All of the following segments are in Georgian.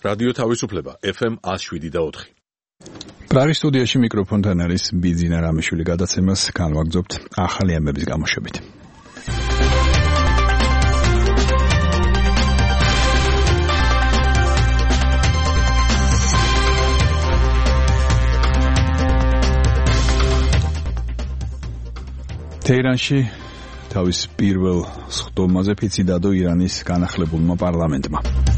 რადიო თავისუფლება FM 107.4. პრაღის სტუდიაში მიკროფონთან არის ბიძინა რამიშვილი, გადაცემას განვაგრძობთ ახალი ამბების გამოშვებით. თეირანში თავის პირველ სხდომაზე ფიცი დადო ირანის განახლებულმა პარლამენტმა.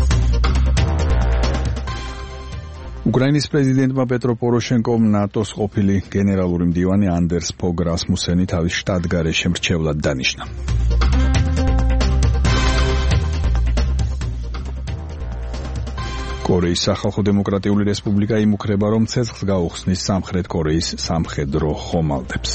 უკრაინის პრეზიდენტმა პეტრო პოროშენკომ ნატოს ყოფილი გენერალური მდივანი ანდერს ფოგ რასმუსენი თავის შტატგარეშე მრჩევლად დანიშნა. კორეის სახალხო დემოკრატიული რესპუბლიკა იმუქრება, რომ ცეცხლს გაუხსნის სამხრეთ კორეის სამხედრო ხომალდებს.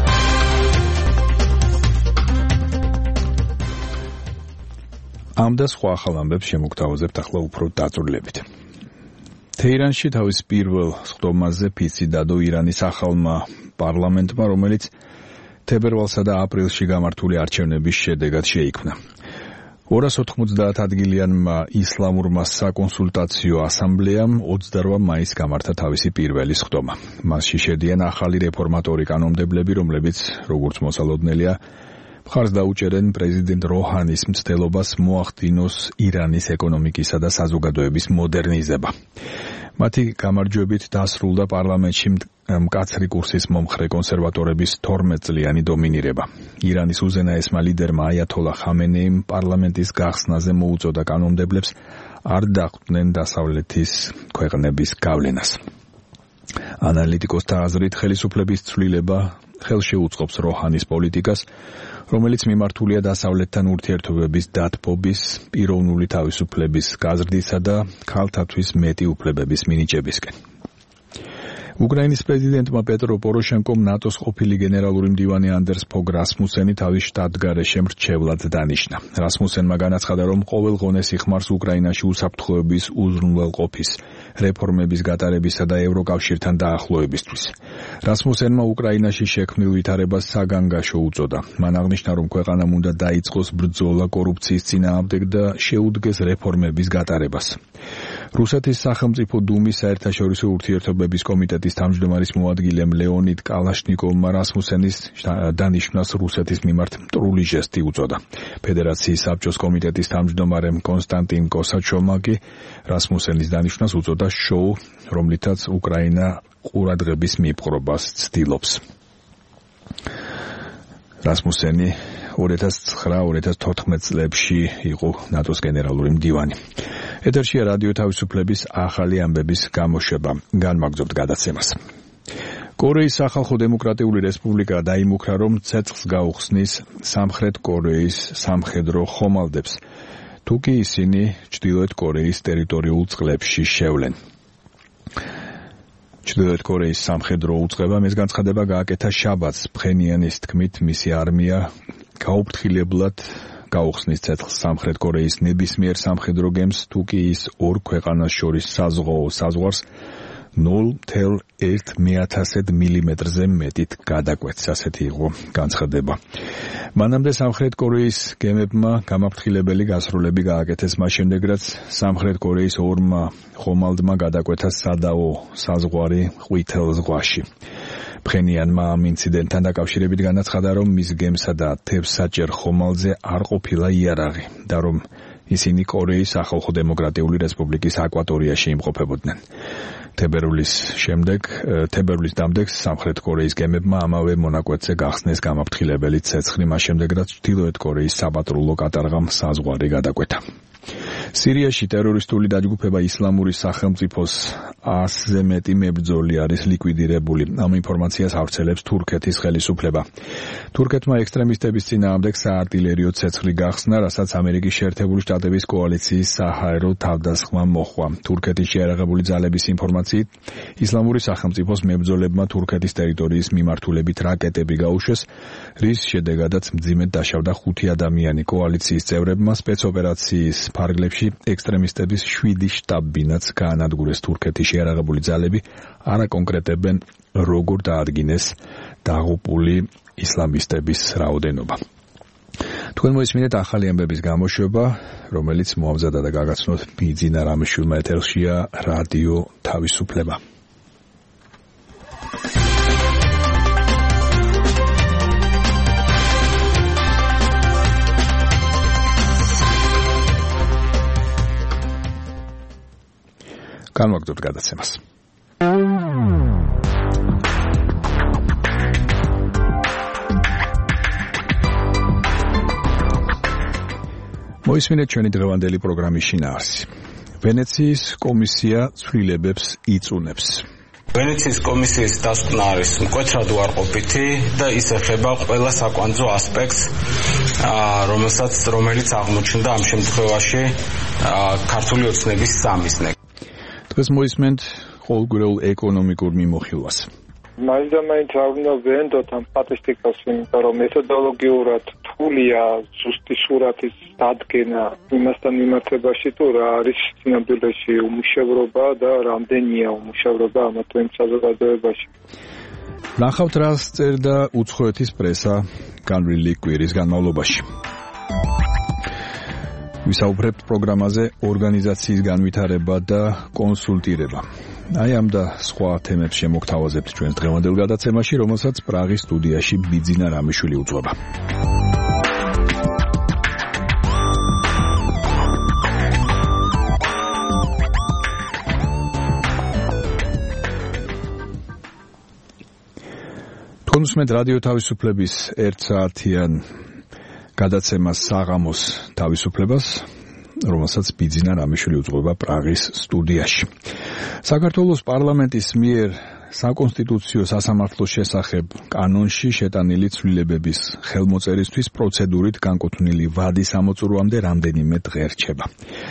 ამ და სხვა ახალ ამბებს შემოგთავაზებთ ახლა უფრო დაწვრილებით. თეირანში თავის პირველ სხდომაზე ფიცი დადო ირანის ახალმა პარლამენტმა, რომელიც თებერვალსა და აპრილში გამართული არჩევნების შედეგად შეიქმნა. 290 ადგილიანმა ისლამურმა საკონსულტაციო ასამბლეამ 28 მაისს გამართა თავისი პირველი სხდომა. მასში შედიან ახალი რეფორმატორი კანონმდებლები, რომლებიც, როგორც მოსალოდნელია, მხარს დაუჭერენ პრეზიდენტ როჰანის მცდელობას მოახდინოს ირანის ეკონომიკისა და საზოგადოების მოდერნიზება. მათი გამარჯვებით დასრულდა პარლამენტში მკაცრი კურსის მომხრე კონსერვატორების 12 წლიანი დომინირება. ირანის უზენაესმა ლიდერმა აიათოლა ხამენეიმ პარლამენტის გახსნაზე მოუწოდა კანონმდებლებს არ დახვდნენ დასავლეთის ქვეყნების გავლენას. ანალიტიკოსთა აზრით, ხელისუფლების ცვლილება ხელშეუწყობს როჰანის პოლიტიკას, რომელიც მიმართულია დასავლეთთან ურთიერთობების დათბობის, პიროვნული თავისუფლების გაზრდისა და ქალთათვის მეტი უფლებების მინიჭებისკენ. უკრაინის პრეზიდენტმა პეტრო პოროშენკომ ნატოს ყოფილი გენერალური მდივანი ანდერს ფოგ რასმუსენი თავის შტატგარეშე მრჩევლად დანიშნა. რასმუსენმა განაცხადა, რომ ყოველ ღონეს იხმარს უკრაინაში უსაფრთხოების უზრუნველყოფის, რეფორმების გატარებისა და ევროკავშირთან დაახლოებისთვის. რასმუსენმა უკრაინაში შექმნილ ვითარებას საგანგაშო უწოდა. მან აღნიშნა, რომ ქვეყანამ უნდა დაიწყოს ბრძოლა კორუფციის წინააღმდეგ და შეუდგეს რეფორმების გატარებას. რუსეთის სახელმწიფო დუმის საერთაშორისო ურთიერთობების კომიტეტის თავმჯდომარის მოადგილემ ლეონიდ კალაშნიკოვმა რასმუსენის დანიშვნას რუსეთის მიმართ მტრული ჟესტი უწოდა. ფედერაციის საბჭოს კომიტეტის თავმჯდომარემ კონსტანტინ კოსაჩოვმა კი რასმუსენის დანიშვნას უწოდა შოუ, რომლითაც უკრაინა ყურადღების მიპყრობას ცდილობს. რასმუსენი 2009-2014 წლებში იყო ნატოს გენერალური მდივანი. ეთერშია რადიო თავისუფლების ახალი ამბების გამოშვება. განვაგრძობთ გადაცემას. კორეის სახალხო დემოკრატიული რესპუბლიკა დაიმუქრა, რომ ცეცხლს გაუხსნის სამხრეთ კორეის სამხედრო ხომალდებს, თუ კი ისინი ჩრდილოეთ კორეის ტერიტორიულ წყლებში შევლენ. ჩრდილოეთ კორეის სამხედრო უწყებამ ეს განცხადება გააკეთა შაბათს. ფხენიანის თქმით, მისი არმია გაუფრთხილებლად გაუხსნის ცეცხლს სამხრეთ კორეის ნებისმიერ სამხედრო გემს, თუ კი ის ორ ქვეყანას შორის საზღვაო საზღვარს 0.1 მილიმეტრზე მეტით გადაკვეთს. ასეთი იყო განცხადება. მანამდე სამხრეთ კორეის გემებმა გამაფრთხილებელი გასროლები გააკეთეს მას შემდეგ, რაც სამხრეთ კორეის ორმა ხომალდმა გადაკვეთა სადაო საზღვარი ყვითელ ზღვაში. ფხენიანმა ამ ინციდენტთან დაკავშირებით განაცხადა, რომ მის გემსა და თევზსაჭერ ხომალდზე არ ყოფილა იარაღი და რომ ისინი კორეის სახალხო დემოკრატიული რესპუბლიკის აკვატორიაში იმყოფებოდნენ. თებერვლის დამდეგ სამხრეთ კორეის გემებმა ამავე მონაკვეთზე გახსნეს გამაფრთხილებელი ცეცხლი მას შემდეგ, რაც ჩრდილოეთ კორეის საპატრულო კატარღამ საზღვარი გადაკვეთა. სირიაში ტერორისტული დაჯგუფება ისლამური სახელმწიფოს 100-ზე მეტი მებრძოლი არის ლიკვიდირებული. ამ ინფორმაციას ავრცელებს თურქეთის ხელისუფლება. თურქეთმა ექსტრემისტების წინააღმდეგ საარტილერიო ცეცხლი გახსნა, რასაც ამერიკის შეერთებული შტატების კოალიციის საჰაერო თავდასხმა მოჰყვა. თურქეთის შეიარაღებული ძალების ინფორმაციით, ისლამური სახელმწიფოს მებრძოლებმა თურქეთის ტერიტორიის მიმართულებით რაკეტები გაუშვეს, რის შედეგადაც მძიმედ დაშავდა 5 ადამიანი. კოალიციის წევრებმა სპეცოპერაციის ფარგლებში ექსტრემისტების 7 შტაბ-ბინაც გაანადგურეს. თურქეთის შეიარაღებული ძალები არ აკონკრეტებენ, როგორ დაადგინეს დაღუპული ისლამისტების რაოდენობა. თქვენ მოისმინეთ ახალი ამბების გამოშვება, რომელიც მოამზადა და გაგაცნოთ ბიძინა რამიშვილმა ეთერშია რადიო თავისუფლება. განვაგრძობთ გადაცემას. მოისმინეთ ჩვენი დღევანდელი პროგრამის შინაარსი. ვენეციის კომისია ცვლილებებს იწუნებს. ვენეციის კომისიის დასკვნა არის მკვეთრად უარყოფითი და ის ეხება ყველა საკვანძო ასპექტს, რომელიც აღმოჩნდა ამ შემთხვევაში ქართული ოცნების სამიზნე. დღეს მოისმენთ ყოველგვარულ ეკონომიკურ მიმოხილვას. მაინც არ უნდა ვენდოთ ამ სტატისტიკას, იმიტომ რომ მეთოდოლოგიურად რთულია ზუსტი სურათის დადგენა იმასთან მიმართებაში, თუ რა არის ცნობილებში უმუშევრობა და რამდენია უმუშევრობა ამა თუ იმ საზოგადოებაში. ნახავთ, რას წერდა უცხოეთის პრესა განვლილი კვირის განმავლობაში. ვისაუბრებთ პროგრამაზე ორგანიზაციის განვითარება და კონსულტირება. აი ამ და სხვა თემებს შემოგთავაზებთ ჩვენს დღევანდელ გადაცემაში, რომელსაც პრაღის სტუდიაში ბიძინა რამიშვილი უძღვება. თქვენ უსმენთ რადიო თავისუფლების 1 საათიან გადაცემას საღამოს თავისუფლებას, რომელსაც ბიძინა რამიშვილი უძღვება პრაღის სტუდიაში. საქართველოს პარლამენტის მიერ საკონსტიტუციო სასამართლოს შესახებ კანონში შეტანილი ცვლილებების ხელმოწერისთვის პროცედურით განკუთვნილი ვადის ამოწურვამდე რამდენიმე დღე რჩება.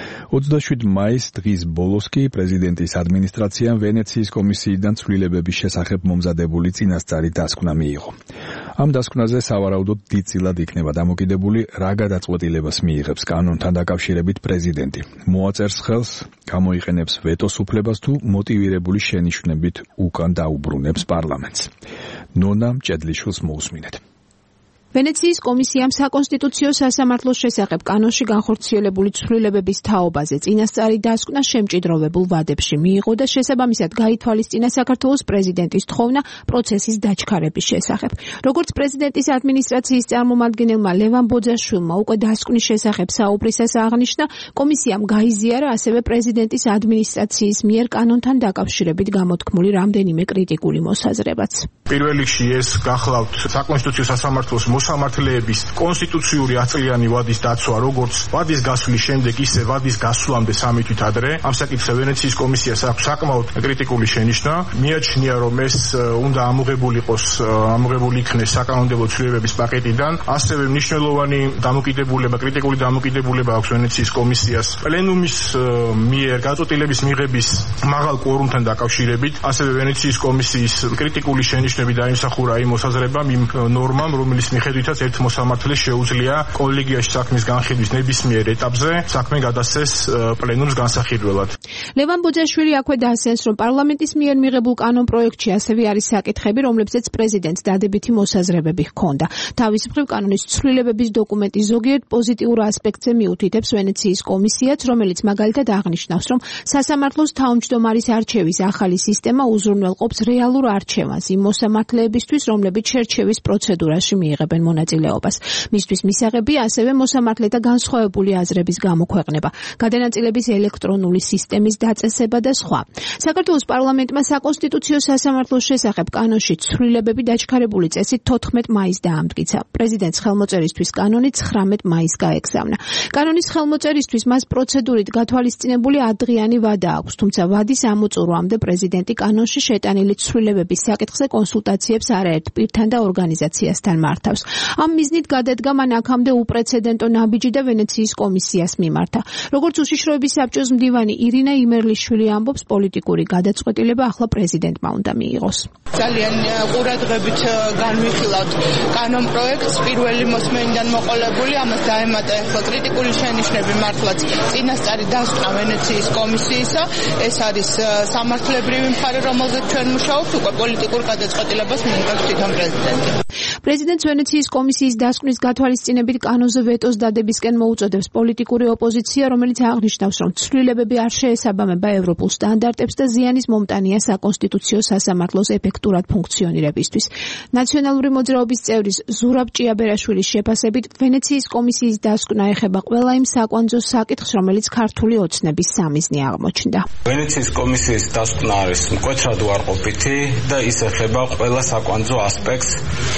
27 მაის დღის ბოლოს კი პრეზიდენტის ადმინისტრაციამ ვენეციის კომისიიდან ცვლილებების შესახებ მომზადებული წინასწარი დასკვნა მიიღო. ამ დასკვნაზე სავარაუდოდ დიდწილად იქნება დამოკიდებული, რა გადაწყვეტილებას მიიღებს კანონთან დაკავშირებით პრეზიდენტი. მოაწერს ხელს, გამოიყენებს ვეტოს უფლებას თუ მოტივირებული შენიშვნებით უკან დაუბრუნებს პარლამენტს. ნონა მჭედლიშვილს მოусმინეთ. ვენეციის კომისიამ საკონსტიტუციო სასამართლოს შესახებ კანონში განხორციელებული ცვლილებების თაობაზე წინასწარი დასკვნა შემჭიდროვებულ ვადებში მიიღო და შესაბამისად გაითვალისწინა საქართველოს პრეზიდენტის თხოვნა პროცესის დაჩქარების შესახებ. როგორც პრეზიდენტის ადმინისტრაციის წარმომადგენელმა ლევან ბოძაშვილმა უკვე დასკვნის შესახებ საუბრისას აღნიშნა, კომისიამ გაიზიარა ასევე პრეზიდენტის ადმინისტრაციის მიერ კანონთან დაკავშირებით გამოთქმული რამდენიმე კრიტიკული მოსაზრებაც. პირველ რიგში ეს გახლავთ საკონსტიტუციო სასამართლოს მოსამართლეების კონსტიტუციური აწლიანი ვადის დაცვა, როგორც ვადის გასვლის შემდეგ, ისე ვადის გასვლამდე 3 თვით ადრე. ამ საკითხზე ვენეციის კომისიას აქვს საკმაოდ კრიტიკული შენიშვნა. მიაჩნია, რომ ეს უნდა ამოღებული იქნეს საკანონმდებლო ცვლილებების პაკეტიდან. ასევე მნიშვნელოვანი კრიტიკული დამოკიდებულება აქვს ვენეციის კომისიას პლენუმის მიერ გაწყვეტილების მიღების მაღალ კვორუმთან დაკავშირებით. ასევე ვენეციის კომისიის კრიტიკული შენიშვნები დაიმსახურა იმ მოსაზრებამ, იმ ნორმამ, რომელიც მიხედვითაც ერთ მოსამართლეს შეუძლია კოლეგიაში საქმის განხილვის ნებისმიერ ეტაპზე საქმე გადასცეს პლენუმს განსახილველად. ლევან ბოძაშვილი აქვე დაასვენს, რომ პარლამენტის მიერ მიღებულ კანონ პროექტში ასევე არის საკითხები, რომლებზეც პრეზიდენტს დადებითი მოსაზრებები ჰქონდა. თავის მხრივ კანონის ცვლილებების დოკუმენტი ზოგიერთ პოზიტიურ ასპექტზე მიუთითებს ვენეციის კომისიაც, რომელიც მაგალითად აღნიშნავს, რომ სასამართლოს თავმჯდომარის არჩევის ახალი სისტემა უზრუნველყოფს რეალურ არჩევანს იმ მოსამართლეებისთვის, რომლებიც შერჩევის პროცედურაში მიიღებენ მონაწილეობას. მისთვის მისაღებია ასევე მოსამართლეთა განსხვავებული აზრების გამოქვეყნება, გადანაწილების ელექტრონული სისტემის დაწესება და სხვა. საქართველოს პარლამენტმა საკონსტიტუციო სასამართლოს შესახებ კანონში ცვლილებები დაჩქარებული წესით 14 მაისს დაამტკიცა. პრეზიდენტს ხელმოწერისთვის კანონი 19 მაისს გაეგზავნა. კანონის ხელმოწერისთვის მას პროცედურით გათვალისწინებული ადრიანი ვადა აქვს, თუმცა ვადის ამოწურვამდე პრეზიდენტი კანონში შეტანილი ცვლილებების საკითხზე კონსულტაციებს არაერთ პირთან და ორგანიზაციასთან მართავს. ამ მიზნით გადადგა მან აქამდე უპრეცედენტო ნაბიჯი და ვენეციის კომისიას მიმართა. როგორც უშიშროების საბჭოს მდივანი ირინა იმერლიშვილი ამბობს, პოლიტიკური გადაწყვეტილება ახლა პრეზიდენტმა უნდა მიიღოს. ძალიან ყურადღებით განვიხილავთ კანონ პროექტს, პირველი მოსმენიდან მოყოლებული, ამას დაემატა ახლა კრიტიკული შენიშვნები მართლაც წინასწარი დასკვნა ვენეციის კომისიისა. ეს არის სამართლებრივი მხარე, რომელზეც ჩვენ მუშაობთ, უკვე პოლიტიკურ გადაწყვეტილებას მიიღებს თვითონ პრეზიდენტი. პრეზიდენტს ვენეციის ვენეციის კომისიის დასკვნის გათვალისწინებით კანონზე ვეტოს დადებისკენ მოუწოდებს პოლიტიკური ოპოზიცია, რომელიც აღნიშნავს, რომ ცვლილებები არ შეესაბამება ევროპულ სტანდარტებს და ზიანის მომტანია საკონსტიტუციო სასამართლოს ეფექტურად ფუნქციონირებისთვის. ნაციონალური მოძრაობის წევრის ზურაბ ჭიაბერაშვილის შეფასებით, ვენეციის კომისიის დასკვნა ეხება ყველა იმ საკვანძო საკითხს, რომელიც ქართული ოცნების სამიზნე აღმოჩნდა. ვენეციის კომისიის დასკვნა არის მკვეთრად უარყოფითი და ის ეხება ყველა საკვანძო ასპექტს,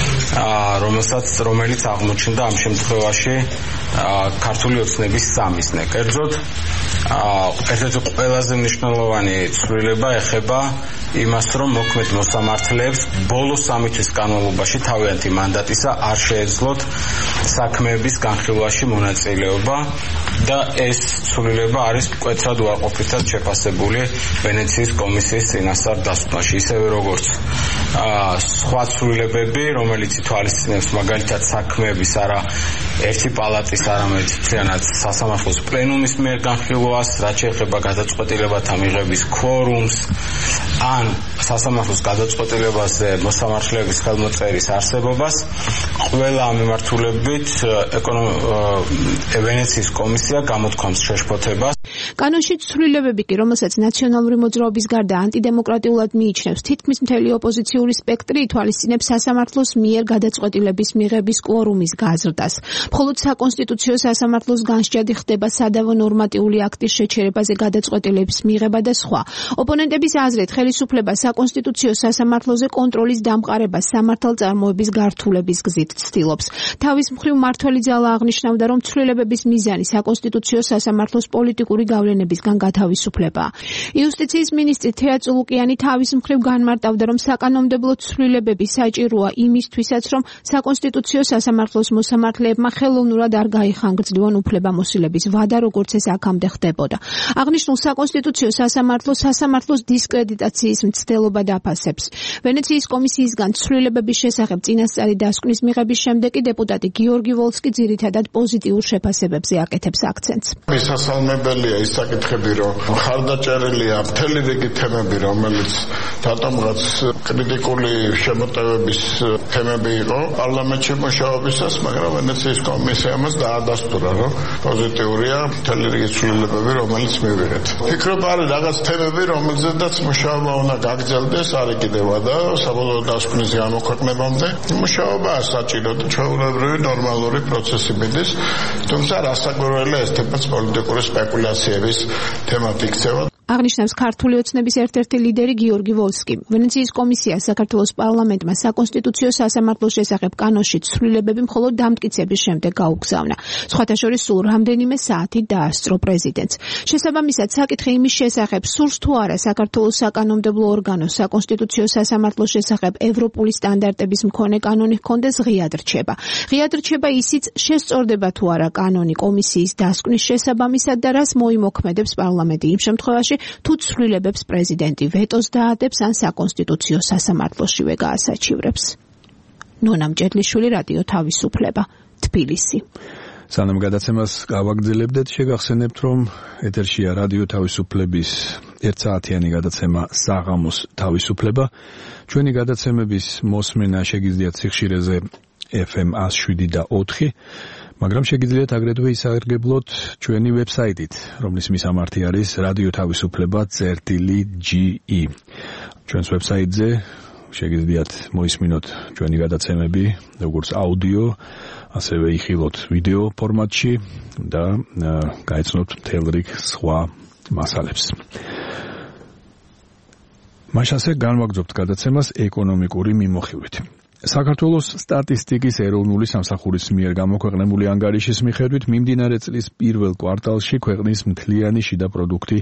რომელიც აღმოჩნდა ამ შემთხვევაში ქართული ოცნების სამიზნე. კერძოდ, ერთ-ერთი ყველაზე მნიშვნელოვანი ცვლილება ეხება იმას, რომ მოქმედ მოსამართლეებს ბოლო 3 თვის განმავლობაში თავიანთი მანდატისა არ შეეძლოთ საქმეების განხილვაში მონაწილეობა და ეს ცვლილება არის მკვეთრად უარყოფითად შეფასებული ვენეციის კომისიის წინასწარ დასკვნაში, ისევე როგორც სხვა ცვლილებები, რომელიც ითვალისწინებს მაგალითად საქმეების არა ერთი პალატის, არამედ მთლიანად სასამართლოს პლენუმის მიერ განხილვას, რაც შეეხება გადაწყვეტილებათა მიღების ქვორუმს, ან სასამართლოს გადაწყვეტილებაზე მოსამართლეების ხელმოწერის არსებობას. ყველა ამ მიმართულებით ვენეციის კომისია გამოთქვამს შეშფოთებას. კანონში ცვლილებები კი, რომელსაც ნაციონალური მოძრაობის გარდა ანტიდემოკრატიულად მიიჩნევს, თითქმის მთელი ოპოზიციური სპექტრი ითვალისწინებს სასამართლოს მიერ გადაწყვეტილების მიღების კვორუმის გაზრდას. მხოლოდ საკონსტიტუციო სასამართლოს განსჯადი ხდება სადავო ნორმატიული აქტის შეჩერებაზე გადაწყვეტილების მიღება და სხვა. ოპონენტების აზრით, ხელისუფლება საკონსტიტუციო სასამართლოზე კონტროლის დამყარებას სამართალწარმოების გართულების გზით ცდილობს. თავის მხრივ მმართველი ძალა აღნიშნავდა, რომ ცვლილებების მიზანი საკონსტიტუციო სასამართლოს პოლიტიკური გავლენებისგან გათავისუფლებაა. იუსტიციის მინისტრი თეა წულუკიანი თავის მხრივ განმარტავდა, რომ საკანონმდებლო ცვლილებები საჭიროა იმისთვისაც, რომ საკონსტიტუციო სასამართლოს მოსამართლეებმა ხელოვნურად არ გაიხანგრძლივონ უფლებამოსილების ვადა, როგორც ეს აქამდე ხდებოდა. აღნიშნულ საკონსტიტუციო სასამართლოს დისკრედიტაციის მცდელობა დაფასებს. ვენეციის კომისიისგან ცვლილებების შესახებ წინასწარი დასკვნის მიღების შემდეგ კი დეპუტატი გიორგი ვოლსკი ძირითადად პოზიტიურ შეფასებებზე აკეთებს აქცენტს. მისასალმებელია ის საკითხები, რომ ხარდაჭერილია მთელი რიგი თემები, რომელიც რატომღაც კრიტიკული შემოტევების თემები იყო პარლამენტში მუშაობისას, მაგრამ ვენეციის კომისიამაც დაადასტურა, რომ პოზიტიურია მთელი რიგი ცვლილებები, რომელიც მივიღეთ. ფიქრობ არის რაღაც თემები, რომელზედაც მუშაობა უნდა გაგრძელდეს, არის კიდევა და საბოლოო დასკვნის გამოქვეყნებამდე მუშაობა საჭირო და ჩვეულებრივი ნორმალური პროცესი მიდის, თუმცა რასაკვირველია ეს თემაც პოლიტიკური სპეკულაციების თემად იქცევა. აღნიშნავს ქართული ოცნების ერთ-ერთი ლიდერი გიორგი ვოლსკი. ვენეციის კომისია საქართველოს პარლამენტმა საკონსტიტუციო სასამართლოს შესახებ კანონში ცვლილებები მხოლოდ დამტკიცების შემდეგ გაუგზავნა. სხვათა შორის სულ რამდენიმე საათი დაასწრო პრეზიდენტს. შესაბამისად, საკითხი იმის შესახებ, სურს თუ არა საქართველოს საკანონმდებლო ორგანოს საკონსტიტუციო სასამართლოს შესახებ ევროპული სტანდარტების მქონე კანონი ჰქონდეს, ღიად რჩება. ღიად რჩება ისიც, შესწორდება თუ არა კანონი კომისიის დასკვნის შესაბამისად და რას მოიმოქმედებს პარლამენტი იმ შემთხვევაში, თუ ცვლილებებს პრეზიდენტი ვეტოს დაადებს ან საკონსტიტუციო სასამართლოშივე გაასაჩივრებს. ნონა მჭედლიშვილი, რადიო თავისუფლება, თბილისი. სანამ გადაცემას გავაგრძელებდეთ, შეგახსენებთ, რომ ეთერშია რადიო თავისუფლების 1 საათიანი გადაცემა საღამოს თავისუფლება. ჩვენი გადაცემების მოსმენა შეგიძლიათ სიხშირეზე FM 107.4, მაგრამ შეგიძლიათ აგრეთვე ისარგებლოთ ჩვენი ვებსაიტით, რომლის მისამართი არის radiotavisupleba.ge. ჩვენს ვებსაიტზე შეგიძლიათ მოისმინოთ ჩვენი გადაცემები, როგორც აუდიო, ასევე იხილოთ ვიდეო ფორმატში და გაეცნოთ მთელ რიგ სხვა მასალებს. მაშასე განვაგრძობთ გადაცემას ეკონომიკური მიმოხილვით. საქართველოს სტატისტიკის ეროვნული სამსახურის მიერ გამოქვეყნებული ანგარიშის მიხედვით მიმდინარე წლის პირველ კვარტალში ქვეყნის მთლიანი შიდა პროდუქტი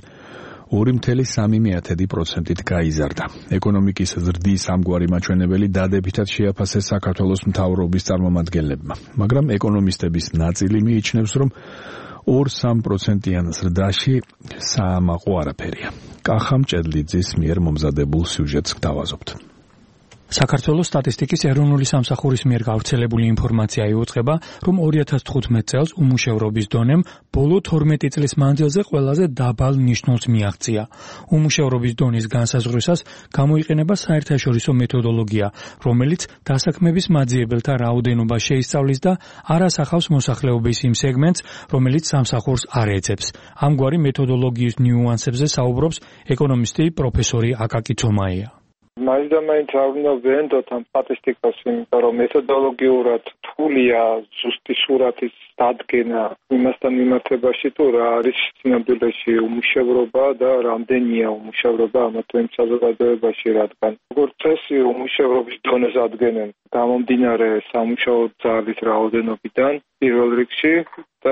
2.3%-ით გაიზარდა. ეკონომიკის ზრდის ამგვარი მაჩვენებელი დადებითად შეაფასეს საქართველოს მთავრობის წარმომადგენლებმა, მაგრამ ეკონომისტების ნაწილი მიიჩნევს, რომ 2-3%-იან ზრდაში საამაყო არაფერია. კახა მჭედლიძის მიერ მომზადებულ სიუჟეტს გვთავაზობთ. საქართველოს სტატისტიკის ეროვნული სამსახურის მიერ გავრცელებული ინფორმაცია იუწყება, რომ 2015 წელს უმუშევრობის დონემ ბოლო 12 წლის მანძილზე ყველაზე დაბალ ნიშნულს მიაღწია. უმუშევრობის დონის განსაზღვრისას გამოიყენება საერთაშორისო მეთოდოლოგია, რომელიც დასაქმების მაძიებელთა რაოდენობას შეისწავლის და არ ასახავს მოსახლეობის იმ სეგმენტს, რომელიც სამსახურს არ ეძებს. ამგვარი მეთოდოლოგიის ნიუანსებზე საუბრობს ეკონომისტი პროფესორი აკაკი ცომაია. მაინც არ უნდა ვენდოთ ამ სტატისტიკას, იმიტომ რომ მეთოდოლოგიურად რთულია ზუსტი სურათის დადგენა იმასთან მიმართებაში, თუ რა არის ცნობილებში უმუშევრობა და რამდენია უმუშევრობა ამა თუ იმ საზოგადოებაში, რადგან როგორც წესი უმუშევრობის დონეს ადგენენ გამომდინარე სამუშაო ძალის რაოდენობიდან პირველ რიგში და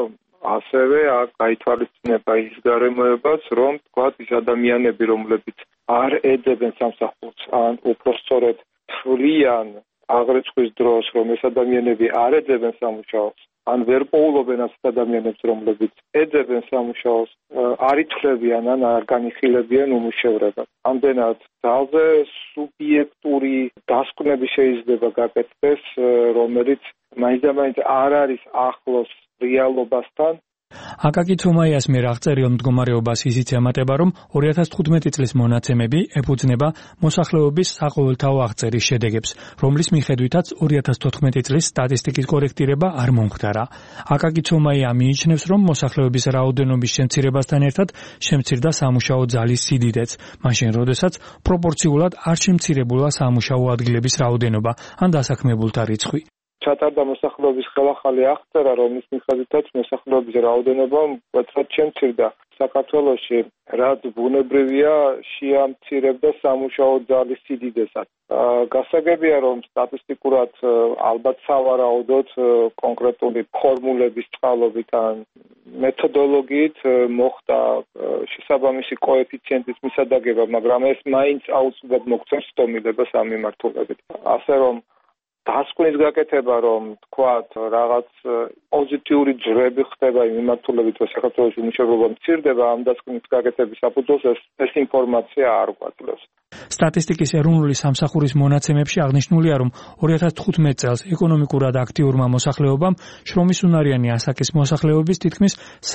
ასევე გაითვალისწინება ის გარემოებაც, რომ თქვათ ის ადამიანები, რომლებიც არ ეძებენ სამსახურს, ან უფრო სწორედ თვლიან აღრიცხვის დროს, რომ ეს ადამიანები არ ეძებენ სამუშაოს, ან ვერ პოულობენ ასეთ ადამიანებს, რომლებიც ეძებენ სამუშაოს, არ ითვლებიან ან არ განიხილებიან უმუშევრობას. ამდენად ძალზე სუბიექტური დასკვნები შეიძლება გაკეთდეს, რომელიც მაინც არ არის ახლოს რეალობასთან. აკაკი ცომაიას მიერ აღწერილ მდგომარეობას ისიც ემატება, რომ 2015 წლის მონაცემები ეფუძნება მოსახლეობის საყოველთაო აღწერის შედეგებს, რომლის მიხედვითაც 2014 წლის სტატისტიკის კორექტირება არ მომხდარა. აკაკი ცომაია მიიჩნევს, რომ მოსახლეობის რაოდენობის შემცირებასთან ერთად შემცირდა სამუშაო ძალის სიდიდეც, მაშინ როდესაც პროპორციულად არ შემცირებულა სამუშაო ადგილების რაოდენობა ან დასაქმებულთა რიცხვი. ჩატარდა მოსახლეობის ხელახალი აღწერა, რომლის მიხედვითაც მოსახლეობის რაოდენობა მკვეთრად შემცირდა. საქართველოში, რაც ბუნებრივია, შეამცირებდა სამუშაო ძალის სიდიდესაც. გასაგებია, რომ სტატისტიკურად ალბათ სავარაუდოდ კონკრეტული ფორმულების წყალობით ან მეთოდოლოგიით მოხდა შესაბამისი კოეფიციენტის მისადაგება, მაგრამ ეს მაინც აუცილებლად მოგცემს სტომილებას ამ მიმართულებით. ასე რომ დასკვნის გაკეთება, რომ თქვათ რაღაც პოზიტიური ძრები ხდება იმ მიმართულებით, რომ საქართველოში უმუშევრობა მცირდება, ამ დასკვნის გაკეთების საფუძველს ეს ინფორმაცია არ გვაძლევს. სტატისტიკის ეროვნული სამსახურის მონაცემებში აღნიშნულია, რომ 2015 წელს ეკონომიკურად აქტიურმა მოსახლეობამ შრომის უნარიანი ასაკის მოსახლეობის თითქმის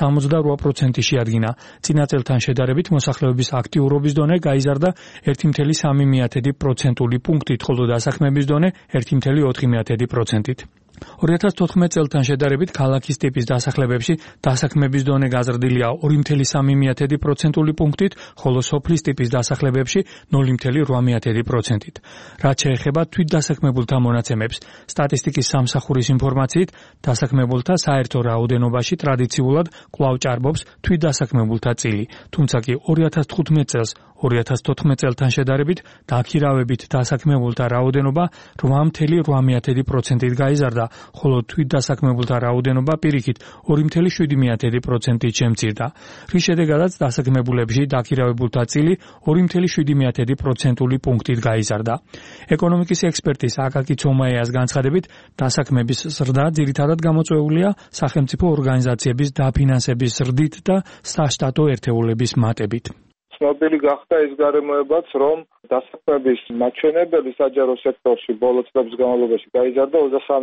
68% შეადგინა. წინა წელთან შედარებით მოსახლეობის აქტიურობის დონე გაიზარდა 1,3% პუნქტით, ხოლო დასაქმების დონე 1,4%-ით. 2014 წელთან შედარებით ქალაქის ტიპის დასახლებებში დასაქმების დონე გაზრდილია 2,3% პუნქტით, ხოლო სოფლის ტიპის დასახლებებში 0,8%-ით. რაც შეეხება თვითდასაქმებულთა მონაცემებს, სტატისტიკის სამსახურის ინფორმაციით, დასაქმებულთა საერთო რაოდენობაში ტრადიციულად კვლავ ჭარბობს თვითდასაქმებულთა წილი, თუმცა კი 2015 წელს 2014 წელთან შედარებით დაქირავებით დასაქმებულთა რაოდენობა 8,8%-ით გაიზარდა, ხოლო თვითდასაქმებულთა რაოდენობა პირიქით 2,7%-ით შემცირდა. რის შედეგადაც დასაქმებულებში დაქირავებულთა წილი 2,7% პუნქტით გაიზარდა. ეკონომიკის ექსპერტის აკაკი ცომაიას განცხადებით, დასაქმების ზრდა ძირითადად გამოწვეულია სახელმწიფო ორგანიზაციების დაფინანსების ზრდით და საშტატო ერთეულების მატებით. ცნობილი გახდა ის გარემოებაც, რომ დასაქმების მაჩვენებელი საჯარო სექტორში ბოლო წლების განმავლობაში გაიზარდა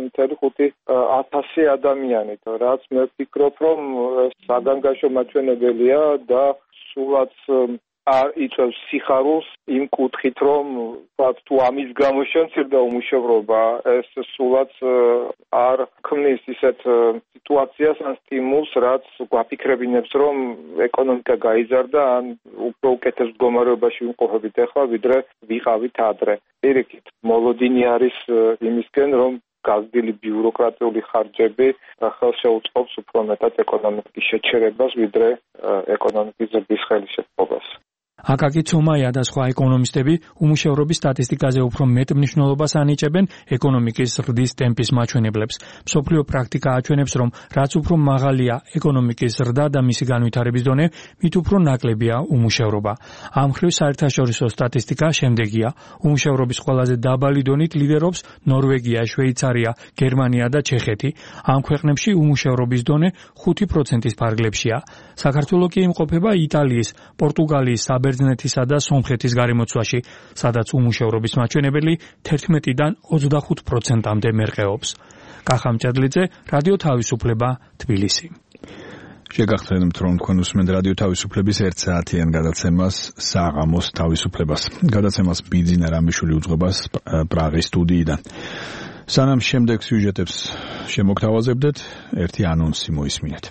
23,500 ადამიანით, რაც მე ვფიქრობ, რომ საგანგაშო მაჩვენებელია და სულაც არ იწევს სიხარულს იმ კუთხით, რომ თუ ამის გამო შემცირდა უმუშევრობა, ეს სულაც არ ქმნის ისეთ სიტუაციას ან სტიმულს, რაც გვაფიქრებინებს, რომ ეკონომიკა გაიზარდა ან უფრო უკეთეს მდგომარეობაში ვიმყოფებით ახლა, ვიდრე ვიყავით ადრე. პირიქით, მოლოდინი არის იმისკენ, რომ გაზრდილი ბიუროკრატიული ხარჯები ხელს შეუწყობს უფრო მეტად ეკონომიკის შეჩერებას, ვიდრე ეკონომიკის ზრდის ხელისშეწყობას. აკაკი ცომაია და სხვა ეკონომისტები უმუშევრობის სტატისტიკაზე უფრო მეტ მნიშვნელობას ანიჭებენ ეკონომიკის ზრდის ტემპის მაჩვენებლებს. მსოფლიო პრაქტიკა აჩვენებს, რომ რაც უფრო მაღალია ეკონომიკის ზრდა და მისი განვითარების დონე, მით უფრო ნაკლებია უმუშევრობა. ამ მხრივ საერთაშორისო სტატისტიკა შემდეგია. უმუშევრობის ყველაზე დაბალი დონით ლიდერობს ნორვეგია, შვეიცარია, გერმანია და ჩეხეთი. ამ ქვეყნებში უმუშევრობის დონე 5%-ის ფარგლებშია. საქართველო კი იმყოფება იტალიის, პორტუგალიის, საბერძნეთისა და სომხეთის გარემოცვაში, სადაც უმუშევრობის მაჩვენებელი 11-დან 25%-მდე მერყეობს. კახა მჭედლიძე, რადიო თავისუფლება, თბილისი. შეგახსენებთ, რომ თქვენ უსმენთ რადიო თავისუფლების 1 საათიან გადაცემას საღამოს თავისუფლებას. გადაცემას ბიძინა რამიშვილი უძღვება პრაღის სტუდიიდან. სანამ შემდეგ სიუჟეტებს შემოგთავაზებდეთ, ერთი ანონსი მოისმინეთ.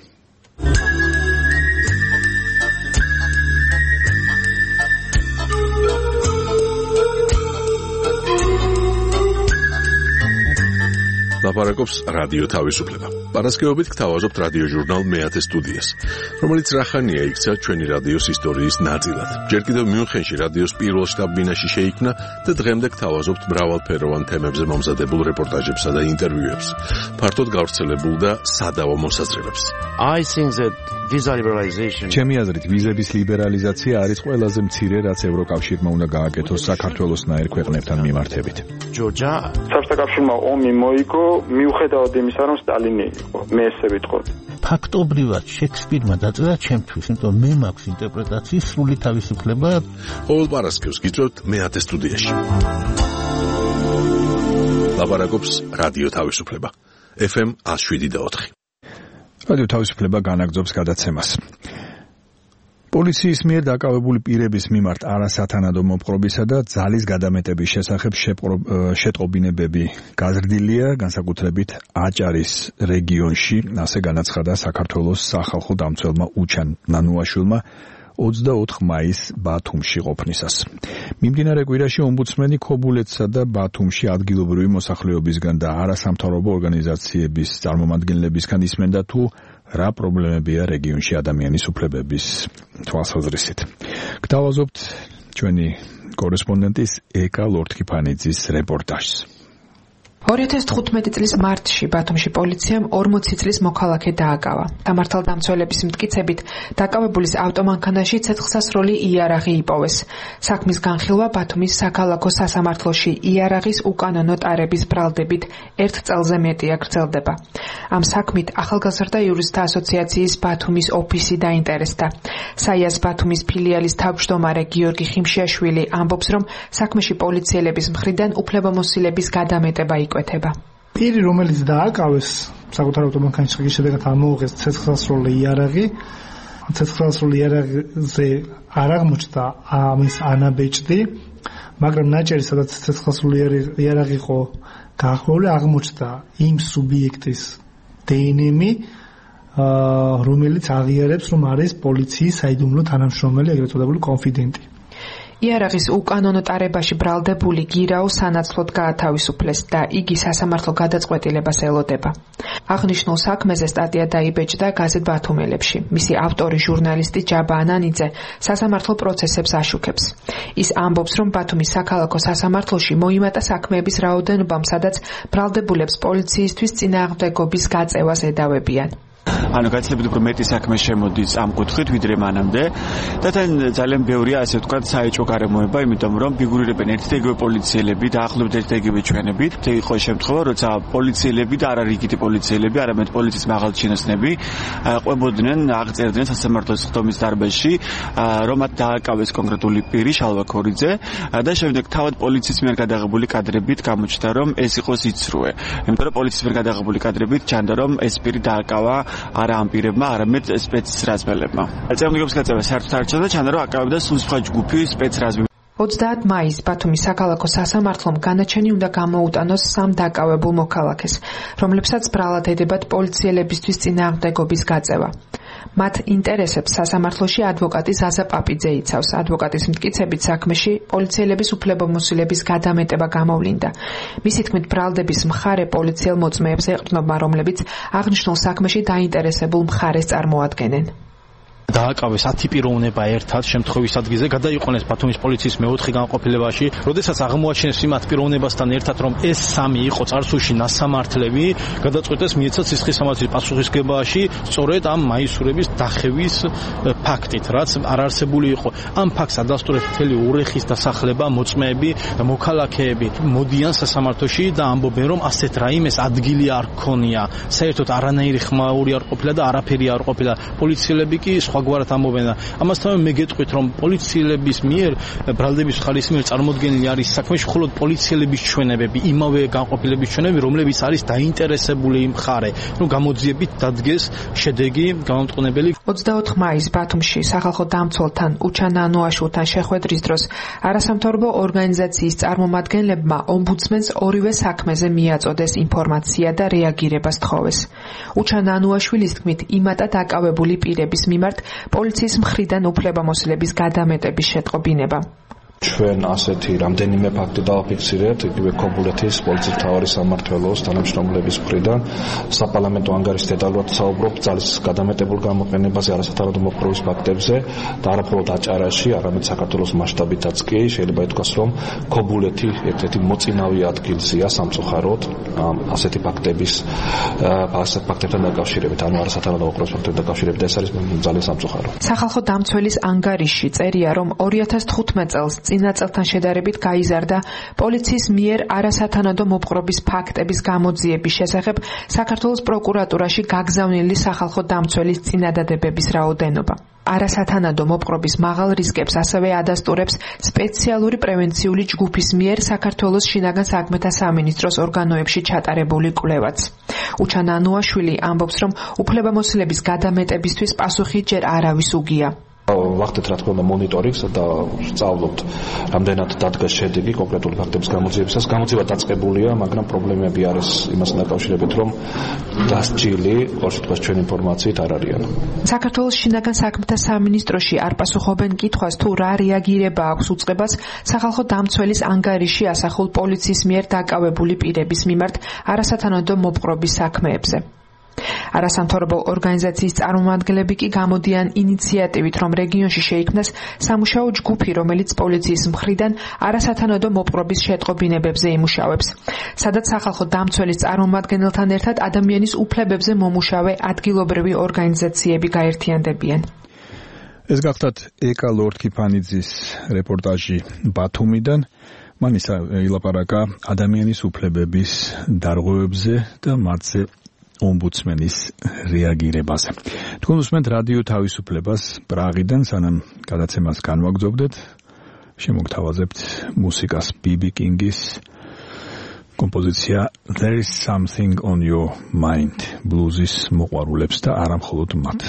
ლაპარაკობს რადიო თავისუფლება. პარასკევობით გთავაზობთ რადიო ჟურნალ მეათე სტუდიას, რომელიც რახანია იქცა ჩვენი რადიოს ისტორიის ნაწილად. ჯერ კიდევ მიუნხენში რადიოს პირველ შტაბ-ბინაში შეიქმნა და დღემდე გთავაზობთ მრავალფეროვან თემებზე მომზადებულ რეპორტაჟებსა და ინტერვიუებს, ფართოდ გავრცელებულ და სადავო მოსაზრებებს. I think that visa liberalization. ჩემი აზრით, ვიზების ლიბერალიზაცია არის ყველაზე მცირე, რაც ევროკავშირმა უნდა გააკეთოს საქართველოსნაირ ქვეყნებთან მიმართებით. Georgia. საბჭოთა ომი მოიგო, მიუხედავად იმისა, რომ სტალინი იყო, მე ესე ვიტყოდი. ფაქტობრივად შექსპირმა დაწერა ჩემთვის, იმიტომ მე მაქვს ინტერპრეტაციის სრული თავისუფლება. ყოველ პარასკევს გიწევთ მეათე სტუდიაში. ლაპარაკობს რადიო თავისუფლება. FM 107.4. რადიო თავისუფლება განაგრძობს გადაცემას. პოლიციის მიერ დაკავებული პირების მიმართ არასათანადო მოპყრობისა და ძალის გადამეტების შესახებ შეტყობინებები გაზრდილია, განსაკუთრებით აჭარის რეგიონში, ასე განაცხადა საქართველოს სახალხო დამცველმა უჩან ნანუაშვილმა 24 მაისს ბათუმში ყოფნისას. მიმდინარე კვირაში ომბუდსმენი ქობულეთსა და ბათუმში ადგილობრივი მოსახლეობისგან და არასამთავრობო ორგანიზაციების წარმომადგენლებისგან ისმენდა თუ რა პრობლემებია რეგიონში ადამიანის უფლებების თვალსაზრისით. გთავაზობთ ჩვენი კორესპონდენტის ეკა ლორთქიფანიძის რეპორტაჟს. 2015 წლის მარტში ბათუმში პოლიციამ 40 წლის მოქალაქე დააკავა. დამართალდამცველების მტკიცებით, დაკავებულის ავტომანქანაში ცეცხლსასროლი იარაღი იპოვეს. საქმის განხილვა ბათუმის საქალაქო სასამართლოში იარაღის უკანონო ტარების ბრალდებით 1 წელზე მეტია გრძელდება. ამ საქმით ახალგაზრდა იურისტთა ასოციაციის ბათუმის ოფისი დაინტერესდა. საიას ბათუმის ფილიალის თავმჯდომარე გიორგი ხიმშიაშვილი ამბობს, რომ საქმეში პოლიციელების მხრიდან უფლებამოსილების გადამეტება იკვეთება. პირი, რომელიც დააკავეს საკუთარ ავტომანქანის შეღების შედეგად ამოუღეს ცეცხლსასროლი იარაღი, ცეცხლსასროლი იარაღზე არ აღმოჩნდა ამის ანაბეჭდი, მაგრამ ნაჭერი, სადაც ცეცხლსასროლი იარაღი იყო გაახვეული, აღმოჩნდა იმ სუბიექტის დნმ, რომელიც აღიარებს, რომ არის პოლიციის საიდუმლო თანამშრომელი, ეგრეთ წოდებული კონფიდენტი. იარაღის უკანონო ტარებაში ბრალდებული გირაო სანაცვლოდ გაათავისუფლეს და იგი სასამართლო გადაწყვეტილებას ელოდება. აღნიშნულ საქმეზე სტატია დაიბეჭდა გაზეთ ბათუმელებში. მისი ავტორი ჟურნალისტი ჯაბა ანანიძე სასამართლო პროცესებს აშუქებს. ის ამბობს, რომ ბათუმის საქალაქო სასამართლოში მოიმატა საქმეების რაოდენობამ, სადაც ბრალდებულებს პოლიციისთვის წინააღმდეგობის გაწევას ედავებიან. ანუ გაცილებით უფრო მეტი საქმე შემოდის ამ კუთხით ვიდრე მანამდე და თან ძალიან ბევრია ასე ვთქვათ საეჭვო გარემოება, იმიტომ რომ ფიგურირებენ ერთდაიგივე პოლიციელები და ახლობთ ერთდაიგივე ჩვენებით. იყო შემთხვევა, როცა პოლიციელები და არა რიგითი პოლიციელები, არამედ პოლიციის მაღალჩინოსნები ყვებოდნენ, აღწერდნენ სასამართლოს ხდომის დარბაზში, რომ მათ დააკავეს კონკრეტული პირი შალვა ქორიძე და შემდეგ თავად პოლიციის მიერ გადაღებული კადრებით გამოჩნდა, რომ ეს იყო სიცრუე. იმიტომ რომ პოლიციის მიერ გადაღებული კადრებით ჩანდა, რომ ეს პირი დააკავა არა ამ პირებმა, არამედ სპეცრაზმელებმა. წამდგომის გაწევა საერთოდ არ ჩანდა, ჩანდა რომ აკავებდა სულსხვა ჯგუფი სპეცრაზმები. 30 მაისს ბათუმის საქალაქო სასამართლომ განაჩენი უნდა გამოუტანოს 3 დაკავებულ მოქალაქეს, რომლებსაც ბრალად ედებათ პოლიციელებისთვის წინააღმდეგობის გაწევა. მათ ინტერესებს სასამართლოში ადვოკატი ზაზა პაპიძე იცავს. ადვოკატის მტკიცებით საქმეში პოლიციელების უფლებამოსილების გადამეტება გამოვლინდა. მისი თქმით, ბრალდების მხარე პოლიციელ მოწმეებს ეყრდნობა, რომლებიც აღნიშნულ საქმეში დაინტერესებულ მხარეს წარმოადგენენ. დააკავეს 10 პიროვნება ერთად შემთხვევის ადგილზე, გადაიყვანეს ბათუმის პოლიციის მეოთხე განყოფილებაში, როდესაც აღმოაჩინეს იმ 10 პიროვნებასთან ერთად, რომ ეს 3 იყო წარსულში ნასამართლები, გადაწყვეტეს მიეცათ სისხლის სამართლის პასუხისგებაში სწორედ ამ მაისურების დახევის ფაქტით, რაც არ არსებული იყო. ამ ფაქტს ადასტურებს მთელი ურეხის დასახლება, მოწმეები, მოქალაქეები მოდიან სასამართლოში და ამბობენ, რომ ასეთ რაიმეს ადგილი არ ქონია. საერთოდ არანაირი ხმაური არ ყოფილა და არაფერი არ ყოფილა. პოლიციელები კი სხვა სხვაგვარად ამბობენ და ამასთანავე მე გეტყვით რომ პოლიციელების მიერ ბრალდების ხარის მიერ წარმოქმნილი არის საქმეში მხოლოდ პოლიციელების ჩვენებები, იმავე განყოფილების ჩვენებები, რომლებიც არის დაინტერესებული მხარე, რომ გამოძიებით დადგეს შედეგი გამომტყუნებელი. 24 მაისს ბათუმში სახალხო დამცველთან უჩან ანუაშვილთან შეხვედრის დროს არასამთავრობო ორგანიზაციის წარმომადგენლებმა ომბუდსმენს ორივე საქმეზე მიაწოდეს ინფორმაცია და რეაგირება სთხოვეს. უჩან ანუაშვილის თქმით, იმატა დაკავებული პირების მიმართ პოლიციის მხრიდან უფლებამოსილების გადამეტების შეტყობინება. ჩვენ ასეთი რამდენიმე ფაქტი დავაფიქსირეთ იგივე ქობულეთის პოლიციის მთავარი სამმართველოს თანამშრომლების მხრიდან საპარლამენტო ანგარიშს დეტალურად საუბრობ ძალის გადამეტებულ გამოყენებაზე, არასათანადო მოპყრობის ფაქტებზე და არაფრთხილ აჭარაში, არამედ საქართველოს მასშტაბითაც კი შეიძლება ითქვას, რომ ქობულეთი ერთ-ერთი მოწინავე ადგილზეა სამწუხაროდ ასეთი ფაქტებთან დაკავშირებით, ანუ არასათანადო მოპყრობის ფაქტებთან დაკავშირებით, ეს არის ძალიან სამწუხარო. სახალხო დამცველის ანგარიშში წერია, რომ 2015 წელს წინა წელთან შედარებით გაიზარდა პოლიციის მიერ არასათანადო მოპყრობის ფაქტების გამოძიების შესახებ საქართველოს პროკურატურაში გაგზავნილი სახალხო დამცველის წინადადებების რაოდენობა. არასათანადო მოპყრობის მაღალ რისკებს ასევე ადასტურებს სპეციალური პრევენციული ჯგუფის მიერ საქართველოს შინაგან საქმეთა სამინისტროს ორგანოებში ჩატარებული კვლევაც. უჩან ანუაშვილი ამბობს, რომ უფლებამოსილების გადამეტებისთვის პასუხი ჯერ არავის უგია. ვახდეთ რა თქმა უნდა მონიტორინგს და სწავლობთ რამდენად დადგა შედეგი კონკრეტული ფაქტების გამოძიებისას. გამოძიება დაწყებულია, მაგრამ პრობლემები არის იმასთან დაკავშირებით, რომ დასჯილი ყოველ შემთხვევაში ჩვენ ინფორმაციით არ არიან. საქართველოს შინაგან საქმეთა სამინისტროში არ პასუხობენ კითხვას, თუ რა რეაგირება აქვს უწყებას სახალხო დამცველის ანგარიში ასახულ პოლიციის მიერ დაკავებული პირების მიმართ არასათანადო მოპყრობის საქმეებზე. არასამთავრობო ორგანიზაციის წარმომადგენლები კი გამოდიან ინიციატივით, რომ რეგიონში შეიქმნას სამუშაო ჯგუფი, რომელიც პოლიციის მხრიდან არასათანადო მოპყრობის შეტყობინებებზე იმუშავებს, სადაც სახალხო დამცველის წარმომადგენელთან ერთად ადამიანის უფლებებზე მომუშავე ადგილობრივი ორგანიზაციები გაერთიანდებიან. ეს გახლავთ ეკა ლორდ-კიფანიძის რეპორტაჟი ბათუმიდან. მან ილაპარაკა ადამიანის უფლებების დარღვევებზე და მათზე ომბუდსმენის რეაგირებაზე. თქვენ უსმენთ რადიო თავისუფლებას პრაღიდან, სანამ გადაცემას განვაგრძობდეთ, შემოგთავაზებთ მუსიკას BB King-ის კომპოზიცია There is something on your mind blues-ის მოყვარულებს და არა მხოლოდ მათ.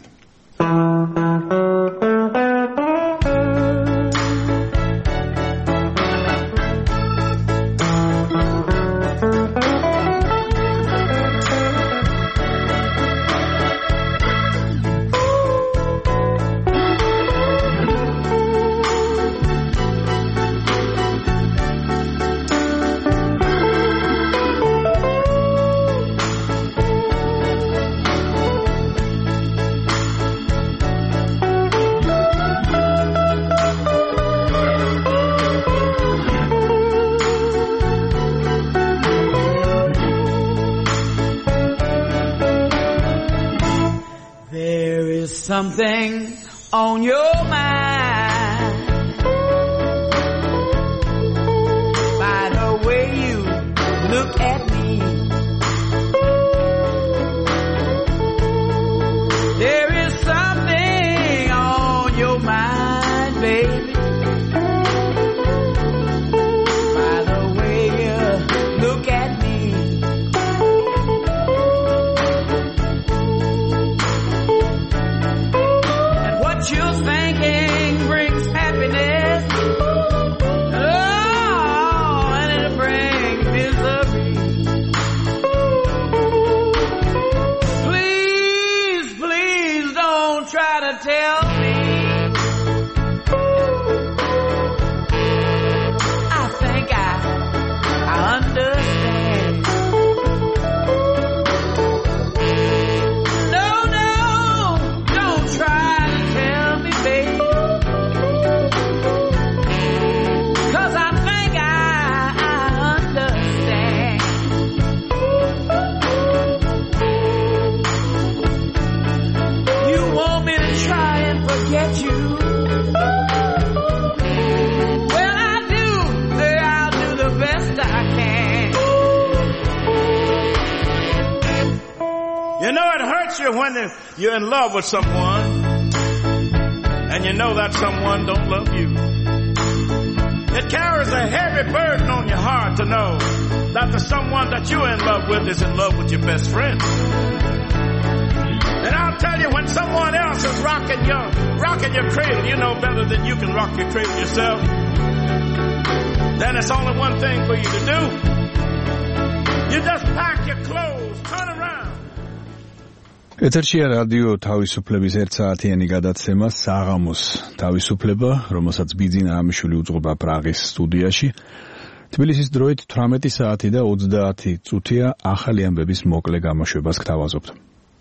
Something on your mind by the way you look at me. There is something on your mind, baby, by the way you look at me. You're thinking brings happiness, oh, and it brings misery. Please, please don't try to tell me I think I understand. No, don't try. Cause I think I understand. You want me to try and forget you? Well, I'll do the best I can. You know it hurts you when you're in love with someone and you know that someone don't love you. It carries a heavy burden on your heart to know that the someone that you're in love with is in love with your best friend. And I'll tell you, when someone else is rocking your cradle, you know better than you can rock your cradle yourself. Then it's only one thing for you to do. You just pack your clothes, turn around. ეთერშია რადიო თავისუფლების ერთსაათიანი გადაცემა საღამოს თავისუფლება, რომელსაც ბიძინა ამიშვილი უძღვება პრაღის სტუდიაში. თბილისის დროით 18 საათი და 30 წუთია. ახალი ამბების მოკლე გამოშვებას გთავაზობთ.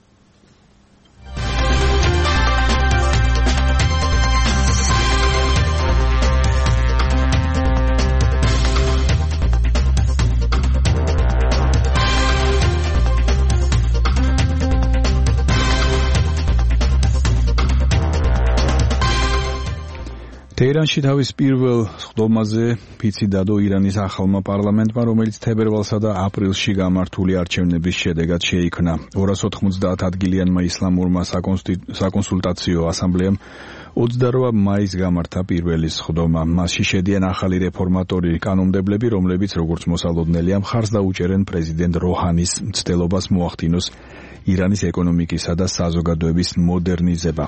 თეირანში თავის პირველ სხდომაზე ფიცი დადო ირანის ახალმა პარლამენტმა, რომელიც თებერვალსა და აპრილში გამართული არჩევნების შედეგად შეიქმნა. 290 ადგილიანმა ისლამურმა საკონსულტაციო ასამბლეამ 28 მაისს გამართა პირველი სხდომა. მასში შედიან ახალი რეფორმატორი კანონმდებლები, რომლებიც როგორც მოსალოდნელია მხარს დაუჭერენ პრეზიდენტ როჰანის მცდელობას მოახდინოს ირანის ეკონომიკისა და საზოგადოების მოდერნიზება.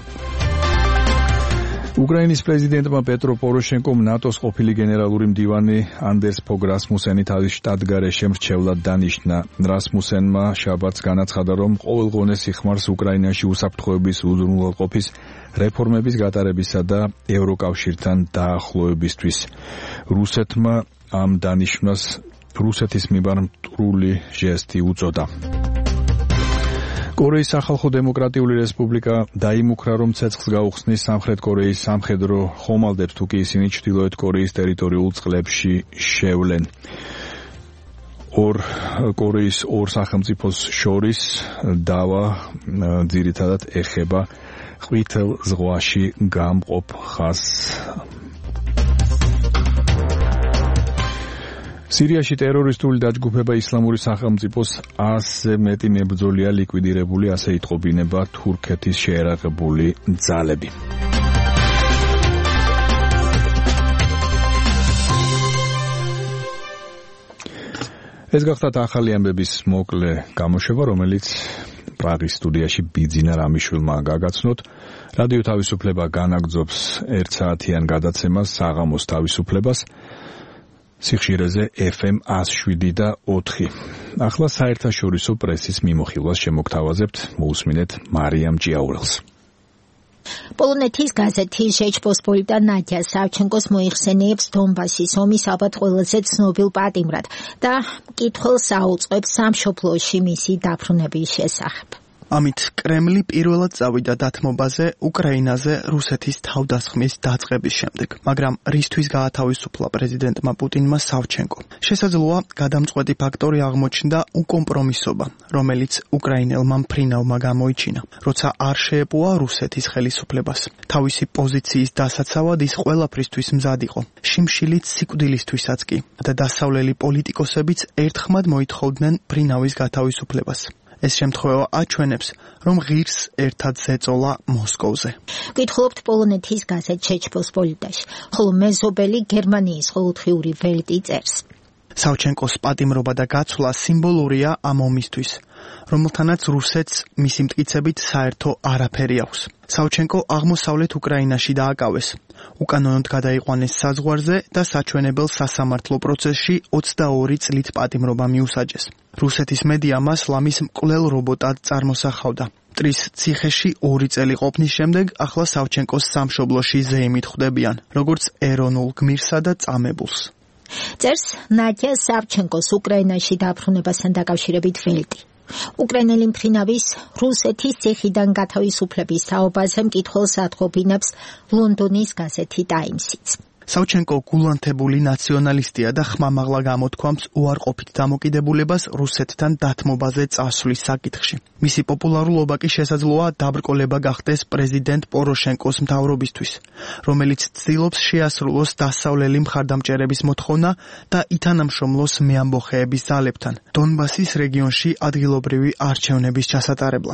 უკრაინის პრეზიდენტმა პეტრო პოროშენკომ ნატოს ყოფილი გენერალური მდივანი ანდერს ფოგ რასმუსენი თავის შტატგარეშე მრჩევლად დანიშნა. რასმუსენმა შაბათს განაცხადა, რომ ყოველ ღონეს იხმარს უკრაინაში უსაფრთხოების უზრუნველყოფის რეფორმების გატარებისა და ევროკავშირთან დაახლოებისთვის. რუსეთმა ამ დანიშვნას რუსეთის მიმართ მტრული ჟესტი უწოდა. კორეის სახალხო დემოკრატიული რესპუბლიკა დაიმუქრა, რომ ცეცხლს გაუხსნის სამხრეთ კორეის სამხედრო ხომალდებს, თუ კი ისინი ჩრდილოეთ კორეის ტერიტორიულ წყლებში შევლენ. კორეის ორ სახელმწიფოს შორის დავა ძირითადად ეხება ყვითელ ზღვაში გამყოფ ხაზს. სირიაში ტერორისტული დაჯგუფება ისლამური სახელმწიფოს 100-ზე მეტი მებრძოლია ლიკვიდირებული, ასე იტყობინება თურქეთის შეერაღებული ძალები. ეს გახდათ ახალი ამბების მოკლე გამოშვება, რომელიც პრაღის სტუდიაში ბიძინა რამიშვილმა გაგაცნოთ. რადიო თავისუფლება განაგრძობს ერთსაათიან გადაცემას საღამოს თავისუფლებას. სიხშირეზე FM 107 და 4. ახლა საერთაშორისო პრესის მიმოხილვას შემოგთავაზებთ, მოусმინეთ მარიამ ჭიაურელს. პოლონეთის გაზეთი ჟეჩპოსპოლიტა ნადია სავჩენკოს მოიხსენიებს დონბასის ომის ალბათ ყველაზე ცნობილ პატიმრად და მკითხველს აუწყებს სამშობლოში მისი დაბრუნების შესახებ. ამით კრემლი პირველად წავიდა დათმობაზე უკრაინაზე რუსეთის თავდასხმის დაწყების შემდეგ, მაგრამ რისთვის გაათავისუფლა პრეზიდენტმა პუტინმა სავჩენკო. შესაძლოა გადამწყვეტი ფაქტორი აღმოჩნდა უკომპრომისობა, რომელიც უკრაინელმა მფრინავმა გამოიჩინა, როცა არ შეეპოვა რუსეთის ხელისუფლებას. თავისი პოზიციის დასაცავად ის ყველაფრისთვის მზად იყო, შიმშილით სიკვდილისთვისაც კი, და დასავლელი პოლიტიკოსებიც ერთხმად მოითხოვდნენ მფრინავის გათავისუფლებას. ეს შემთხვევა აჩვენებს, რომ ღირს ერთად ზეწოლა მოსკოვზე. გითხულობთ პოლონეთის გაზეთ ჟეჩპოსპოლიტაში, ხოლო მეზობელი გერმანიის ყოველდღიური ველტი წერს. სავჩენკოს პატიმრობა და გაცვლა სიმბოლურია ამ ომისთვის, რომელთანაც რუსეთს მისი მტკიცებით საერთო არაფერი აქვს. სავჩენკო აღმოსავლეთ უკრაინაში დააკავეს, უკანონოდ გადაიყვანეს საზღვარზე და საჩვენებელ სასამართლო პროცესში 22 წლით პატიმრობა მიუსაჯეს. რუსეთის მედია მას ლამის მკვლელ რობოტად წარმოსახავდა. მტრის ციხეში 2 წელი ყოფნის შემდეგ ახლა სავჩენკოს სამშობლოში ზეიმით ხვდებიან, როგორც ეროვნულ გმირსა და წამებულს. წერს ნადია სავჩენკოს უკრაინაში დაბრუნებასთან დაკავშირებით ველტი. უკრაინელი მფრინავის რუსეთის ციხიდან გათავისუფლების თაობაზე მკითხველს ატყობინებს ლონდონის გაზეთი ტაიმსიც. სავჩენკო გულანთებული ნაციონალისტია და ხმამაღლა გამოთქვამს უარყოფით დამოკიდებულებას რუსეთთან დათმობაზე წასვლის საკითხში. მისი პოპულარულობა კი შესაძლოა დაბრკოლება გახდეს პრეზიდენტ პოროშენკოს მთავრობისთვის, რომელიც ცდილობს შეასრულოს დასავლელი მხარდამჭერების მოთხოვნა და ითანამშრომლოს მეამბოხეების ძალებთან დონბასის რეგიონში ადგილობრივი არჩევნების ჩასატარებლად.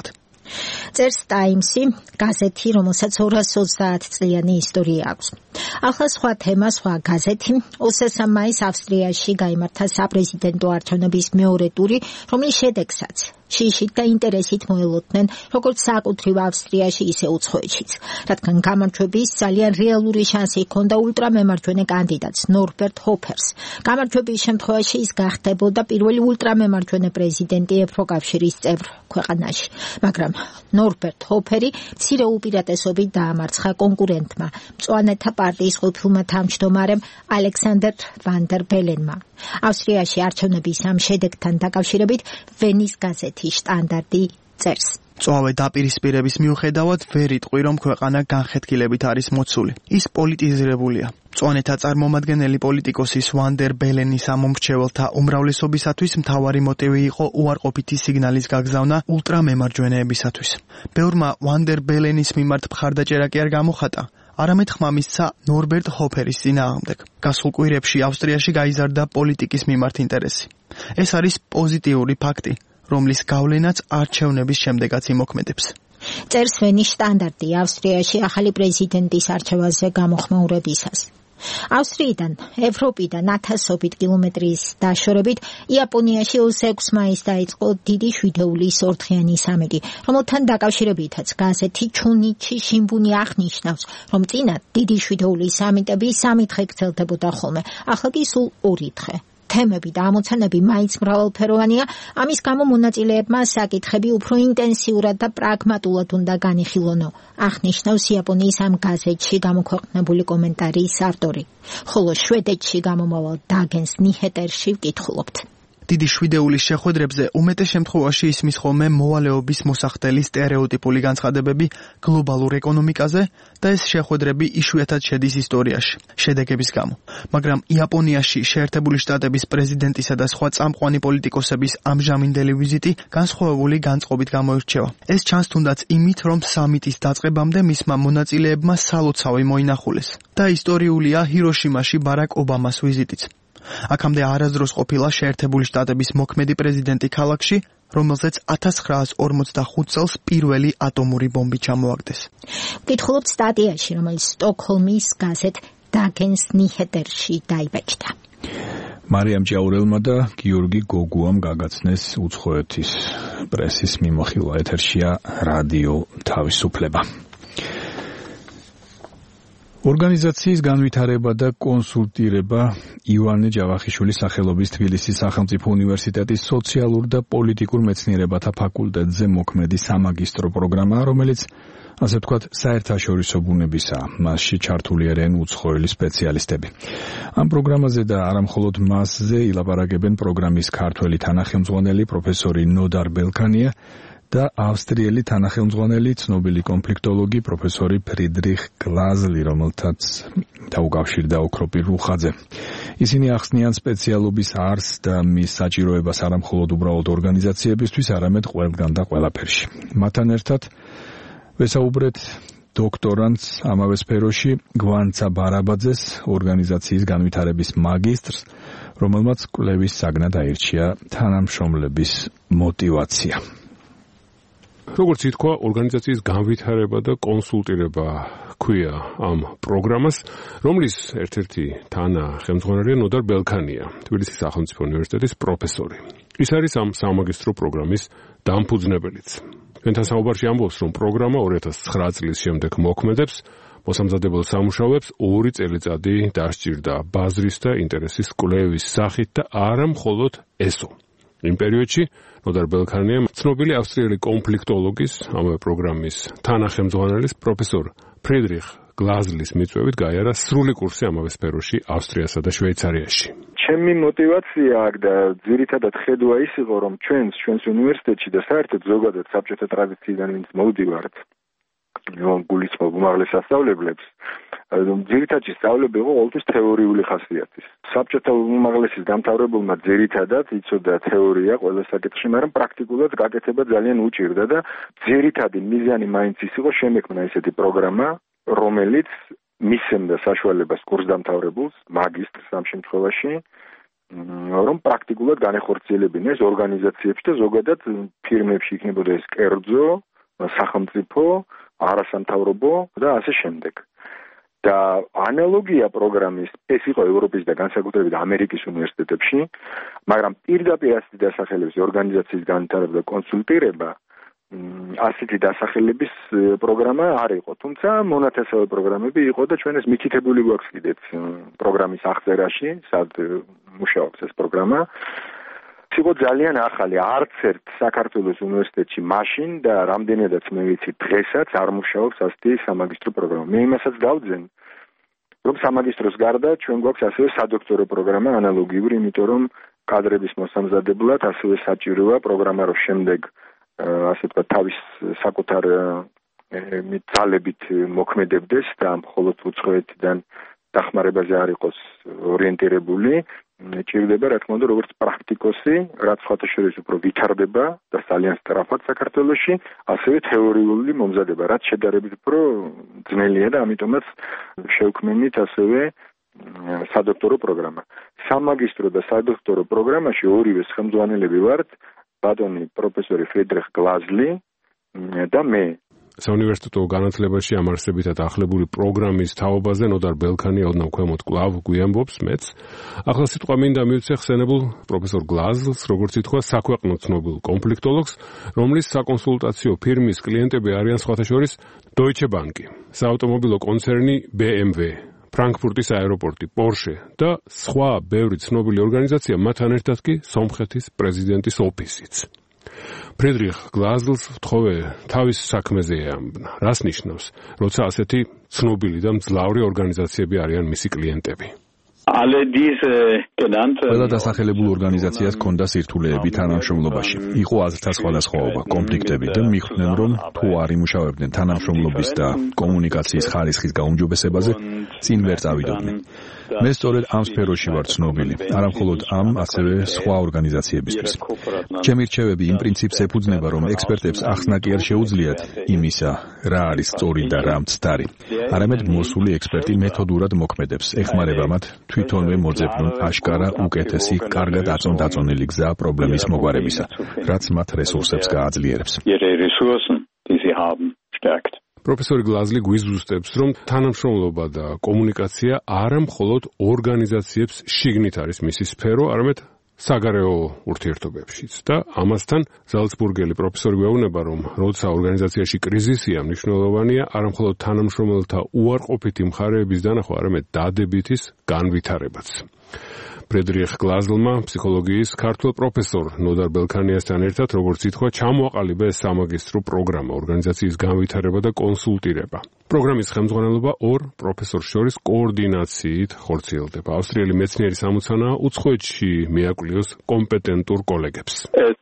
წერს Times-ი, გაზეთი, რომელსაც 230 წლიანი ისტორია აქვს. ახლა სხვა თემა, სხვა გაზეთი. 23 მაისს ავსტრიაში გაიმართა საპრეზიდენტო არჩევნების მეორე ტური, რომლის შედეგსაც შიშით და ინტერესით მოელოდნენ როგორც საკუთრივ ავსტრიაში, ისე უცხოეთშიც. რადგან გამარჯვების ძალიან რეალური შანსი ჰქონდა ულტრამემარჯვენე კანდიდატს ნორბერტ ჰოფერს. გამარჯვების შემთხვევაში ის გახდებოდა პირველი ულტრამემარჯვენე პრეზიდენტი ევროკავშირის წევრ ქვეყანაში. მაგრამ ნორბერტ ჰოფერი მცირე უპირატესობით დაამარცხა კონკურენტმა, მწვანეთა პარტიის ყოფილმა თავმჯდომარემ ალექსანდერ ვან დერ ბელენმა. ავსტრიაში არჩევნების ამ შედეგთან დაკავშირებით ვენის გაზეთი შტანდარტი წერს. წვავე დაპირისპირების მიუხედავად ვერ იტყვი, რომ ქვეყანა განხეთქილებით არის მოცული. ის პოლიტიზირებულია. მწვანეთა წარმომადგენელი პოლიტიკოსის ვან დერ ბელენის ამომრჩეველთა უმრავლესობისათვის მთავარი მოტივი იყო უარყოფითი სიგნალის გაგზავნა ულტრამემარჯვენეებისათვის. ბევრმა ვან დერ ბელენის მიმართ მხარდაჭერა კი არ გამოხატა, არამედ ხმა მისცა ნორბერტ ჰოფერის წინააღმდეგ. გასულ კვირებში ავსტრიაში გაიზარდა პოლიტიკის მიმართ ინტერესი. ეს არის პოზიტიური ფაქტი, რომლის გავლენაც არჩევნების შემდეგაც იმოქმედებს. წერს ვენის შტანდარტი ავსტრიაში ახალი პრეზიდენტის არჩევაზე გამოხმაურებისას. ავსტრიიდან, ევროპიდან 1000 კილომეტრის დაშორებით იაპონიაში 26 მაისს დაიწყო დიდი შვიდეულის ორდღიანი სამიტი, რომელთან დაკავშირებითაც გაზეთი ჩუნიჩი შინბუნი აღნიშნავს, რომ წინა დიდი შვიდეულის სამიტები 3 დღე გრძელდებოდა ხოლმე, ახლა კი სულ 2 დღე. თემები და ამოცანები მაინც მრავალფეროვანია, ამის გამო მონაწილეებმა საკითხები უფრო ინტენსიურად და პრაგმატულად უნდა განიხილონო, აღნიშნავს იაპონიის ამ გაზეთში გამოქვეყნებული კომენტარის ავტორი. ხოლო შვედეთში გამომავალ დაგენს ნიჰეტერში ვკითხულობთ. დიდი შვიდეულის შეხვედრებზე უმეტეს შემთხვევაში ისმის ხოლმე მოვალეობის მოსახდელი სტერეოტიპული განცხადებები გლობალურ ეკონომიკაზე და ეს შეხვედრები იშვიათად შედის ისტორიაში შედეგების გამო. მაგრამ იაპონიაში შეერთებული შტატების პრეზიდენტისა და სხვა წამყვანი პოლიტიკოსების ამჟამინდელი ვიზიტი განსხვავებული განწყობით გამოირჩევა. ეს ჩანს თუნდაც იმით, რომ სამიტის დაწყებამდე მისმა მონაწილეებმა სალოცავი მოინახულეს და ისტორიულია ჰიროშიმაში ბარაკ ობამას ვიზიტიც. აქამდე არასდროს ყოფილა შეერთებული შტატების მოქმედი პრეზიდენტი ქალაქში, რომელზეც 1945 წელს პირველი ატომური ბომბი ჩამოაგდეს. ვკითხულობთ სტატიაში, რომელიც სტოკჰოლმის გაზეთ დაგენს ნიჰეტერში დაიბეჭდა. მარიამ ჭაურელმა და გიორგი გოგუამ გაგაცნეს უცხოეთის პრესის მიმოხილვა. ეთერშია რადიო თავისუფლება. ორგანიზაციის განვითარება და კონსულტირება ივანე ჯავახიშვილის სახელობის თბილისის სახელმწიფო უნივერსიტეტის სოციალურ და პოლიტიკურ მეცნიერებათა ფაკულტეტზე მოქმედი სამაგისტრო პროგრამაა, რომელიც ასე ვთქვათ, საერთაშორისო ბუნებისაა. მასში ჩართული არიან უცხოელი სპეციალისტები. ამ პროგრამაზე და არამხოლოდ მასზე ილაპარაკებენ პროგრამის ქართველი თანახმწვანელი პროფესორი ნოდარ ბელქანია და ავსტრიელი თანახმწვანელი ცნობილი კონფლიქტოლოგი პროფესორი ფრიდრიხ გლაზლი, რომელთაც დაუკავშირდა ოქროპირ რუხაძე. ისინი ახსნიან სპეციალობის არსს და მის საჭიროებას არამხოლოდ უბრალოდ ორგანიზაციებისთვის, არამედ ყველგან და ყველაფერში. მათთან ერთად ვესაუბრეთ დოქტორანტს ამავე სფეროში გვანცა ბარაბაძეს, ორგანიზაციის განვითარების მაგისტრს, რომელმაც კვლევის საგნად აირჩია თანამშრომლების მოტივაცია. როგორც ითქვა, ორგანიზაციის განვითარება და კონსულტირება ქვია ამ პროგრამას, რომლის ერთ-ერთი თანახმწვანელია ნოდარ ბელქანია, თბილისის სახელმწიფო უნივერსიტეტის პროფესორი. ის არის ამ სამაგისტრო პროგრამის დამფუძნებელიც. ჩვენთან საუბარში ამბობს, რომ პროგრამა 2009 წლის შემდეგ მოქმედებს, მოსამზადებელ სამუშაოებს 2 წელიწადი დასჭირდა ბაზრის და ინტერესის კვლევის სახით და არა მხოლოდ ესო. იმ პერიოდში ნოდარ ბელქანია ცნობილი ავსტრიელი კონფლიქტოლოგის, ამავე პროგრამის თანახმწვანელის პროფესორ ფრიდრიხ გლაზლის მიწვევით გაიარა სრული კურსი ამავე სფეროში ავსტრიასა და შვეიცარიაში. ჩემი мотивация აქ და ძირითადად ხედვა ის იყო, რომ ჩვენს უნივერსიტეტში და საერთოდ ზოგადად საბჭოთა ტრადიციიდან ვინც მოვდივართ, რომ გულისხმობ უმაღლეს სასწავლებლებს, ძირითადად სწავლები იყო ყოველთვის თეორიული ხასიათის. საბჭოთა უმაღლესის დამთავრებულმა ძირითადად იცოდა თეორია ყველა საკითხში, მაგრამ პრაქტიკულად გაკეთება ძალიან უჭირდა და ძირითადი მიზანი მაინც ის იყო შემექმნა ესეთი პროგრამა, რომელიც მისცემდა საშუალებას კურსდამთავრებულს, მაგისტრს ამ შემთხვევაში, რომ პრაქტიკულად განეხორციელებინა ეს ორგანიზაციებში და ზოგადად ფირმებში იქნებოდა ეს კერძო სახელმწიფო, არასამთავრობო და ასე შემდეგ. და ანალოგია პროგრამის ეს იყო ევროპის და განსაკუთრებით ამერიკის უნივერსიტეტებში, მაგრამ პირდაპირ ასეთი დასახელების ორგანიზაციის განვითარება და კონსულტირება ასეთი დასახელების პროგრამა არ იყო, თუმცა მონათესავე პროგრამები იყო და ჩვენ ეს მითითებული გვაქვს კიდეც პროგრამის აღწერაში, სად მუშაობს ეს პროგრამა. იყო ძალიან ახალი, არც ერთ საქართველოს უნივერსიტეტში მაშინ და რამდენადაც მე ვიცი დღესაც არ მუშაობს ასეთი სამაგისტრო პროგრამა. მე იმასაც დავძენ, რომ სამაგისტროს გარდა ჩვენ გვაქვს ასევე სადოქტორო პროგრამა ანალოგიური, იმიტომ რომ კადრების მოსამზადებლად ასევე საჭიროა პროგრამა, რომ შემდეგ ასე ვთქვათ თავის საკუთარ ძალებით მოქმედებდეს და მხოლოდ უცხოეთიდან დახმარებაზე არ იყოს ორიენტირებული. ჭირდება რა თქმა უნდა როგორც პრაქტიკოსი, რაც სხვათა შორის უფრო ვითარდება და ძალიან სწრაფად საქართველოში, ასევე თეორიული მომზადება, რაც შედარებით უფრო ძნელია და ამიტომაც შევქმნით ასევე სადოქტორო პროგრამა. სამაგისტრო და სადოქტორო პროგრამაში ორივე ხელმძღვანელები ვართ, ბატონი პროფესორი ფრიდრიხ გლაზლი და მე. საუნივერსიტეტო განათლებაში ამ არსებითად ახლებული პროგრამის თაობაზე ნოდარ ბელქანი ოდნავ ქვემოთ კვლავ გვიამბობს მეც. ახლა სიტყვა მინდა მივცე ხსენებულ პროფესორ გლაზლს, როგორც ითქვა, საქვეყნო ცნობილ კონფლიქტოლოგს, რომლის საკონსულტაციო ფირმის კლიენტები არიან სხვათა შორის Deutsche Bank, საავტომობილო კონცერნი BMW, ფრანკფურტის აეროპორტი, Porsche და სხვა ბევრი ცნობილი ორგანიზაცია, მათთან ერთად კი სომხეთის პრეზიდენტის ოფისიც. ფრიდრიხ გლაზლს ვთხოვე თავის საქმეზე ეამბნა. რას ნიშნავს, როცა ასეთი ცნობილი და მძლავრი ორგანიზაციები არიან მისი კლიენტები? ყველა დასახელებულ ორგანიზაციას ჰქონდა სირთულეები თანამშრომლობაში. იყო აზრთა სხვადასხვაობა, კონფლიქტები და მიხვდნენ, რომ თუ არ იმუშავებდნენ თანამშრომლობის და კომუნიკაციის ხარისხის გაუმჯობესებაზე, წინ ვერ წავიდოდნენ. მე სწორედ ამ სფეროში ვარ ცნობილი, არა მხოლოდ ამ, ასევე სხვა ორგანიზაციებისთვის. ჩემი რჩევები იმ პრინციპს ეფუძნება, რომ ექსპერტებს ახსნა კი არ შეუძლიათ იმისა, რა არის სწორი და რა მცდარი. არამედ მოსული ექსპერტი მეთოდურად მოქმედებს, ეხმარება მათ თვითონვე მოძებნონ აშკარა უკეთესი, კარგად აწონდაწონილი გზა პრობლემის მოგვარებისა, რაც მათ რესურსებს გააძლიერებს. პროფესორი გლაზლი გვიზუსტებს, რომ თანამშრომლობა და კომუნიკაცია არა მხოლოდ ორგანიზაციებს შიგნით არის მისი სფერო, არამედ საგარეო ურთიერთობებშიც. და ამასთან ზალცბურგელი პროფესორი გვეუბნება, რომ როცა ორგანიზაციაში კრიზისია, მნიშვნელოვანია არა მხოლოდ თანამშრომელთა უარყოფითი მხარეების დანახვა, არამედ დადებითის განვითარებაც. ფრიდრიხ გლაზლმა ფსიქოლოგიის ქართულ პროფესორ ნოდარ ბელქანიასთან ერთად, როგორც ითქვა, ჩამოაყალიბა ეს სამაგისტრო პროგრამა, ორგანიზაციის განვითარება და კონსულტირება. პროგრამის ხელმძღვანელობა ორ პროფესორს შორის კოორდინაციით ხორციელდება. ავსტრიელი მეცნიერი სამოცანაა უცხოეთში მიაკვლიოს კომპეტენტურ კოლეგებს.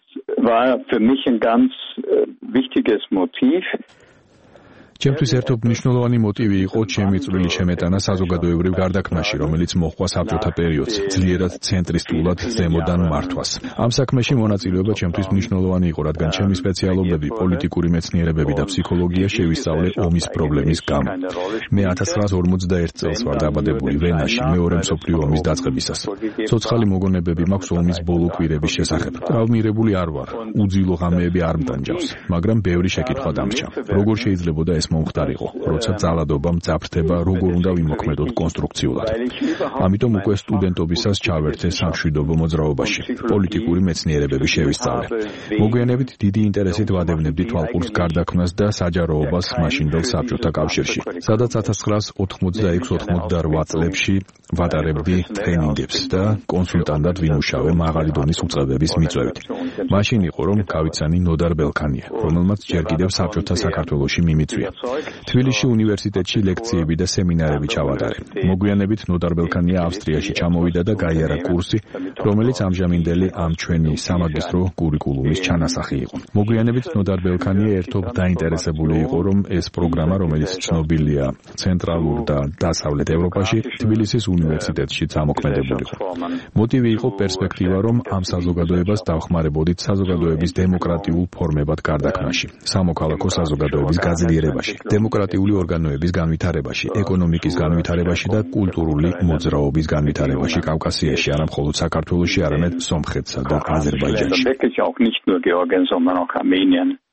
ჩემთვის ერთობ მნიშვნელოვანი მოტივი იყო ჩემი წვლილი შემეტანა საზოგადოებრივ გარდაქმნაში, რომელიც მოჰყვა საბჭოთა პერიოდს, ძლიერად ცენტრისტულად ზემოდან მართვას. ამ საქმეში მონაწილეობა ჩემთვის მნიშვნელოვანი იყო, რადგან ჩემი სპეციალობები, პოლიტიკური მეცნიერებები და ფსიქოლოგია შევისწავლე ომის პრობლემის გამო. მე 1941 წელს ვარ დაბადებული ვენაში მეორე მსოფლიო ომის დაწყებისას. ცოცხალი მოგონებები მაქვს ომის ბოლო კვირების შესახებ. ტრავმირებული არ ვარ, უძილო ღამეები არ მტანჯავს, მაგრამ ბევრი შეკითხვა დამრჩა. როგორ შეიძლებოდა ეს მომხდარიყო, როცა ძალადობა მძაფრდება, როგორ უნდა ვიმოქმედოთ კონსტრუქციულად. ამიტომ უკვე სტუდენტობისას ჩავერთე სამშვიდობო მოძრაობაში, პოლიტიკური მეცნიერებები შევისწავლე. მოგვიანებით დიდი ინტერესით ვადევნებდი თვალყურს გარდაქმნას და საჯაროობას მაშინდელ საბჭოთა კავშირში, სადაც 1986-88 წლებში ვატარებდი ტრენინგებს და კონსულტანტად ვიმუშავე მაღალი დონის უწყებების მიწვევით. მაშინ იყო, რომ გავიცანი ნოდარ ბელქანია, რომელმაც ჯერ კიდევ საბჭოთა საქართველოში მიმიწვია. თბილისში უნივერსიტეტში ლექციები და სემინარები ჩავატარე. მოგვიანებით ნოდარ ბელქანია ავსტრიაში ჩამოვიდა და გაიარა კურსი, რომელიც ამჟამინდელი ამ ჩვენი სამაგისტრო კურიკულუმის ჩანასახი იყო. მოგვიანებით ნოდარ ბელქანია ერთობ დაინტერესებული იყო, რომ ეს პროგრამა, რომელიც ცნობილია ცენტრალურ და დასავლეთ ევროპაში, თბილისის უნივერსიტეტშიც ამოქმედებულიყო. მოტივი იყო პერსპექტივა, რომ ამ საზოგადოებას დავხმარებოდით საზოგადოების დემოკრატიულ ფორმებად გარდაქმნაში, სამოქალაქო საზოგადოების გაძლიერებაში, დემოკრატიული ორგანოების განვითარებაში, ეკონომიკის განვითარებაში და კულტურული მოძრაობის განვითარებაში კავკასიაში, არა მხოლოდ საქართველოში, არამედ სომხეთსა და აზერბაიჯანში.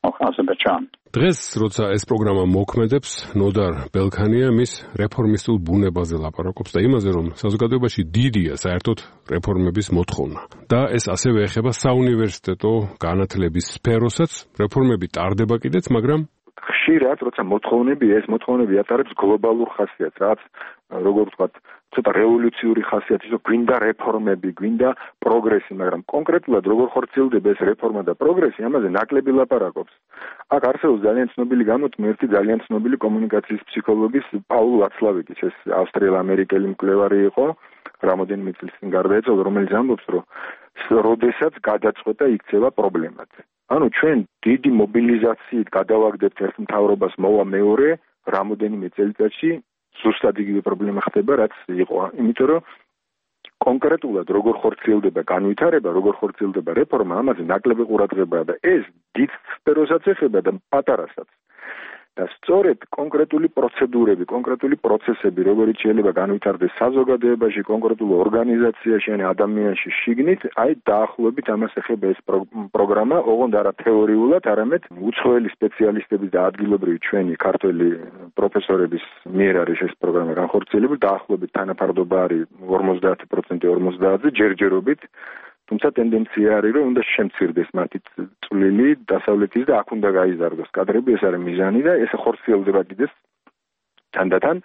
of Azerbaijan. დღეს, როცა ეს პროგრამა მოქმედებს, ნოდარ ბელქანია მის რეფორმისტულ ბუნებაზე ლაპარაკობს და იმაზე, რომ საზოგადოებაში დიდია საერთოდ რეფორმების მოთხოვნა. და ეს ასევე ეხება საუნივერსიტეტო განათლების სფეროსაც, რეფორმები ტარდება კიდეც, მაგრამ ხშირად, როცა ეს მოთხოვნები ატარებს გლობალურ ხასიათს, რაც როგორ ვთქვათ, ცოტა რევოლუციური ხასიათი, რომ გვინდა რეფორმები, გვინდა პროგრესი, მაგრამ კონკრეტულად როგორ ხორციელდება ეს რეფორმა და პროგრესი, ამაზე ნაკლები ლაპარაკობს. აქ არსებობს ძალიან ცნობილი გამოთქმი, ერთი ძალიან ცნობილი კომუნიკაციის ფსიქოლოგის პაულ ვაცლავიკის, ეს ავსტრიელ-ამერიკელი მკვლევარი იყო, რამოდენიმე წლის წინ გარდაეცვალა, რომელიც ამბობს, რომ როდესაც გადაწყვეტა იქცევა პრობლემად. ანუ ჩვენ დიდი მობილიზაციით გადავაგდებთ ერთ მთავრობას, მოვა მეორე, რამოდენიმე წელიწადში ზუსტად იგივე პრობლემა ხდება, რაც იყო. იმიტომ რომ კონკრეტულად როგორ ხორციელდება განვითარება, როგორ ხორციელდება რეფორმა, ამაზე ნაკლები ყურადღებაა და ეს დიდ სფეროსაც ეხება და პატარასაც. და სწორედ კონკრეტული პროცედურები, კონკრეტული პროცესები, როგორც შეიძლება განვითარდეს საზოგადოებაში, კონკრეტულ ორგანიზაციაში, ან ადამიანში შიგნით, აი დაახლოებით ამას ეხება ეს პროგრამა, ოღონდ არა თეორიულად, არამედ უცხოელი სპეციალისტების და ადგილობრივი ჩვენი ქართველი პროფესორების მიერ არის ეს პროგრამა განხორციელებული, დაახლოებით თანაფარდობა არის 50%, 50-ზე ჯერჯერობით. თუმცა ტენდენცია არის, რომ უნდა შემცირდეს მათი წვლილი დასავლეთის და აქ უნდა გაიზარდოს კადრები, ეს არის მიზანი და ეს ხორციელდება კიდეც თანდათან.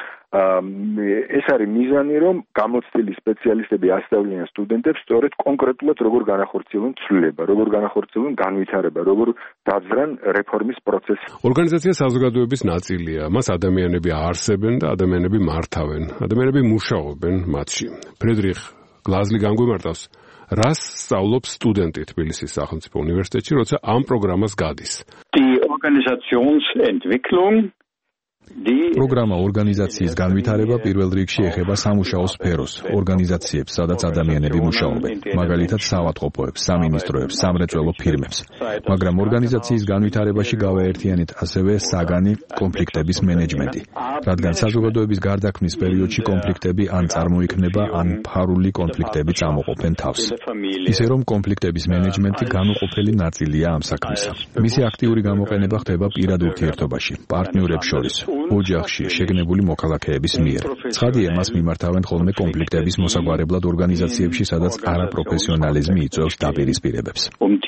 ეს არის მიზანი, რომ გამოცდილი სპეციალისტები ასწავლიან სტუდენტებს სწორედ კონკრეტულად როგორ განახორციელონ ცვლილება, როგორ განახორციელონ განვითარება, როგორ დაძრან რეფორმის პროცესი. ორგანიზაცია საზოგადოების ნაწილია. მას ადამიანები არსებენ და ადამიანები მართავენ. ადამიანები მუშაობენ მათში. ფრედრიხ გლაზლი განგვიმარტავს, რას სწავლობს სტუდენტი თბილისის სახელმწიფო უნივერსიტეტში, როცა ამ პროგრამას გადის. Die Organisationsentwicklung პროგრამა ორგანიზაციის განვითარება პირველ რიგში ეხება სამუშაო სფეროს, ორგანიზაციებს, სადაც ადამიანები მუშაობენ, მაგალითად საავადმყოფოებს, სამინისტროებს, სამრეწველო ფირმებს. მაგრამ ორგანიზაციის განვითარებაში გავაერთიანეთ ასევე საგანი კონფლიქტების მენეჯმენტი, რადგან საზოგადოების გარდაქმნის პერიოდში კონფლიქტები ან წარმოიქმნება, ან ფარული კონფლიქტები წამოყოფენ თავს. ისე რომ კონფლიქტების მენეჯმენტი განუყოფელი ნაწილია ამ საქმისა. მისი აქტიური გამოყენება ხდება პირად ურთიერთობაში, პარტნიორებს შორის. ოჯახში შეგნებული მოქალაქეების მიერ. ცხადია, მას მიმართავენ ხოლმე კონფლიქტების მოსაგვარებლად ორგანიზაციებში, სადაც არაპროფესიონალიზმი იწვევს დაპირისპირებებს.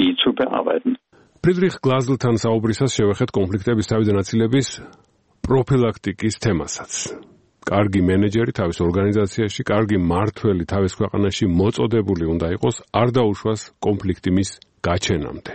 ფრიდრიხ გლაზლთან საუბრისას შევეხეთ კონფლიქტების თავიდან აცილების პროფილაქტიკის თემასაც. კარგი მენეჯერი თავის ორგანიზაციაში, კარგი მმართველი თავის ქვეყანაში მოწოდებული უნდა იყოს, არ დაუშვას კონფლიქტი მის გაჩენამდე.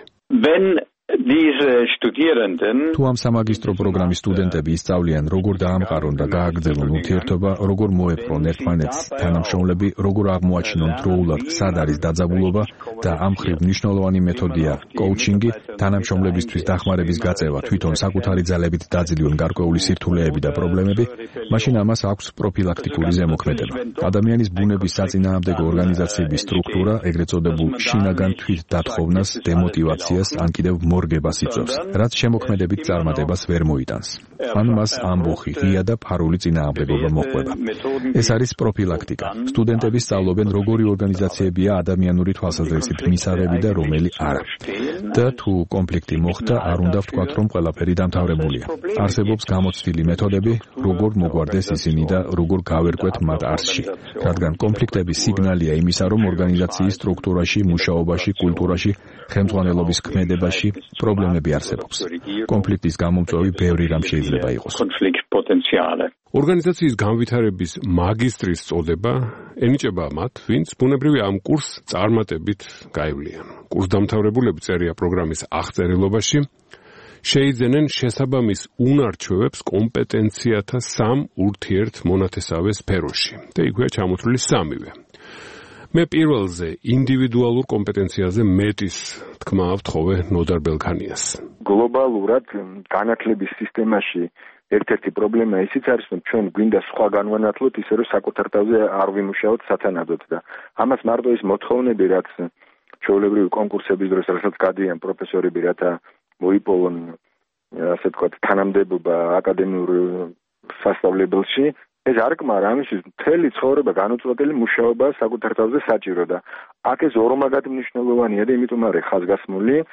თუ ამ სამაგისტრო პროგრამის სტუდენტები ისწავლიან, როგორ დაამყარონ და გააგრძელონ ურთიერთობა, როგორ მოეპყრონ ერთმანეთს თანამშრომლები, როგორ აღმოაჩინონ დროულად, სად არის დაძაბულობა და ამ მხრივ მნიშვნელოვანი მეთოდია კოუჩინგი, თანამშრომლებისთვის დახმარების გაწევა, თვითონ საკუთარი ძალებით დაძლიონ გარკვეული სირთულეები და პრობლემები, მაშინ ამას აქვს პროფილაქტიკური ზემოქმედება. ადამიანის ბუნების საწინააღმდეგო ორგანიზაციების სტრუქტურა, ეგრეთ წოდებულ შინაგან თვით დათხოვნას, დემოტივაციას, ან კიდევ მორგებას იწვევს, რაც შემოქმედებით წარმატებას ვერ მოიტანს. ან მას ამბოხი, ღია და ფარული წინააღმდეგობა მოჰყვება. ეს არის პროფილაქტიკა. სტუდენტები სწავლობენ, როგორი ორგანიზაციებია ადამიანური თვალსაზრისით მისაღები და რომელი არა. და თუ კონფლიქტი მოხდა, არ უნდა ვთქვათ, რომ ყველაფერი დამთავრებულია. არსებობს გამოცდილი მეთოდები, როგორ მოგვარდეს ისინი და როგორ გავერკვეთ მათ არსში. რადგან კონფლიქტები სიგნალია იმისა, რომ ორგანიზაციის სტრუქტურაში, მუშაობაში, კულტურაში, ხელმძღვანელობის ქმედებაში პრობლემები არსებობს. კონფლიქტის გამომწვევი ბევრი რამ შეიძლება იყოს. ორგანიზაციის განვითარების მაგისტრის წოდება ენიჭება მათ, ვინც ბუნებრივი ამ კურსს წარმატებით გაივლიან. კურსდამთავრებულები წერია პროგრამის აღწერილობაში, შეიძენენ შესაბამის უნარჩვევებს კომპეტენციათა სამ ურთიერთმონათესავე სფეროში. და იქვეა ჩამოთვლილი სამივე. მე პირველზე ინდივიდუალურ კომპეტენციაზე მეტის თქმა ვთხოვე ნოდარ ბელქანიას. გლობალურად განათლების სისტემაში ერთ-ერთი პრობლემა ისიც არის, რომ ჩვენ გვინდა სხვა განვანათლოთ ისე, რომ საკუთარ თავზე არ ვიმუშაოთ სათანადოდ და ამას მარტო ის მოთხოვნები, რაც ჩვეულებრივი კონკურსების დროს რასაც გადიან პროფესორები, რათა მოიპოვონ, ასე ვთქვათ, თანამდებობა აკადემიურ სასწავლებელში, ეს არ კმარა, ამისთვის მთელი ცხოვრება განუწყვეტელი მუშაობა საკუთარ თავზე საჭირო და აქ ეს ორმაგად მნიშვნელოვანია და იმიტომ არის ხაზგასმული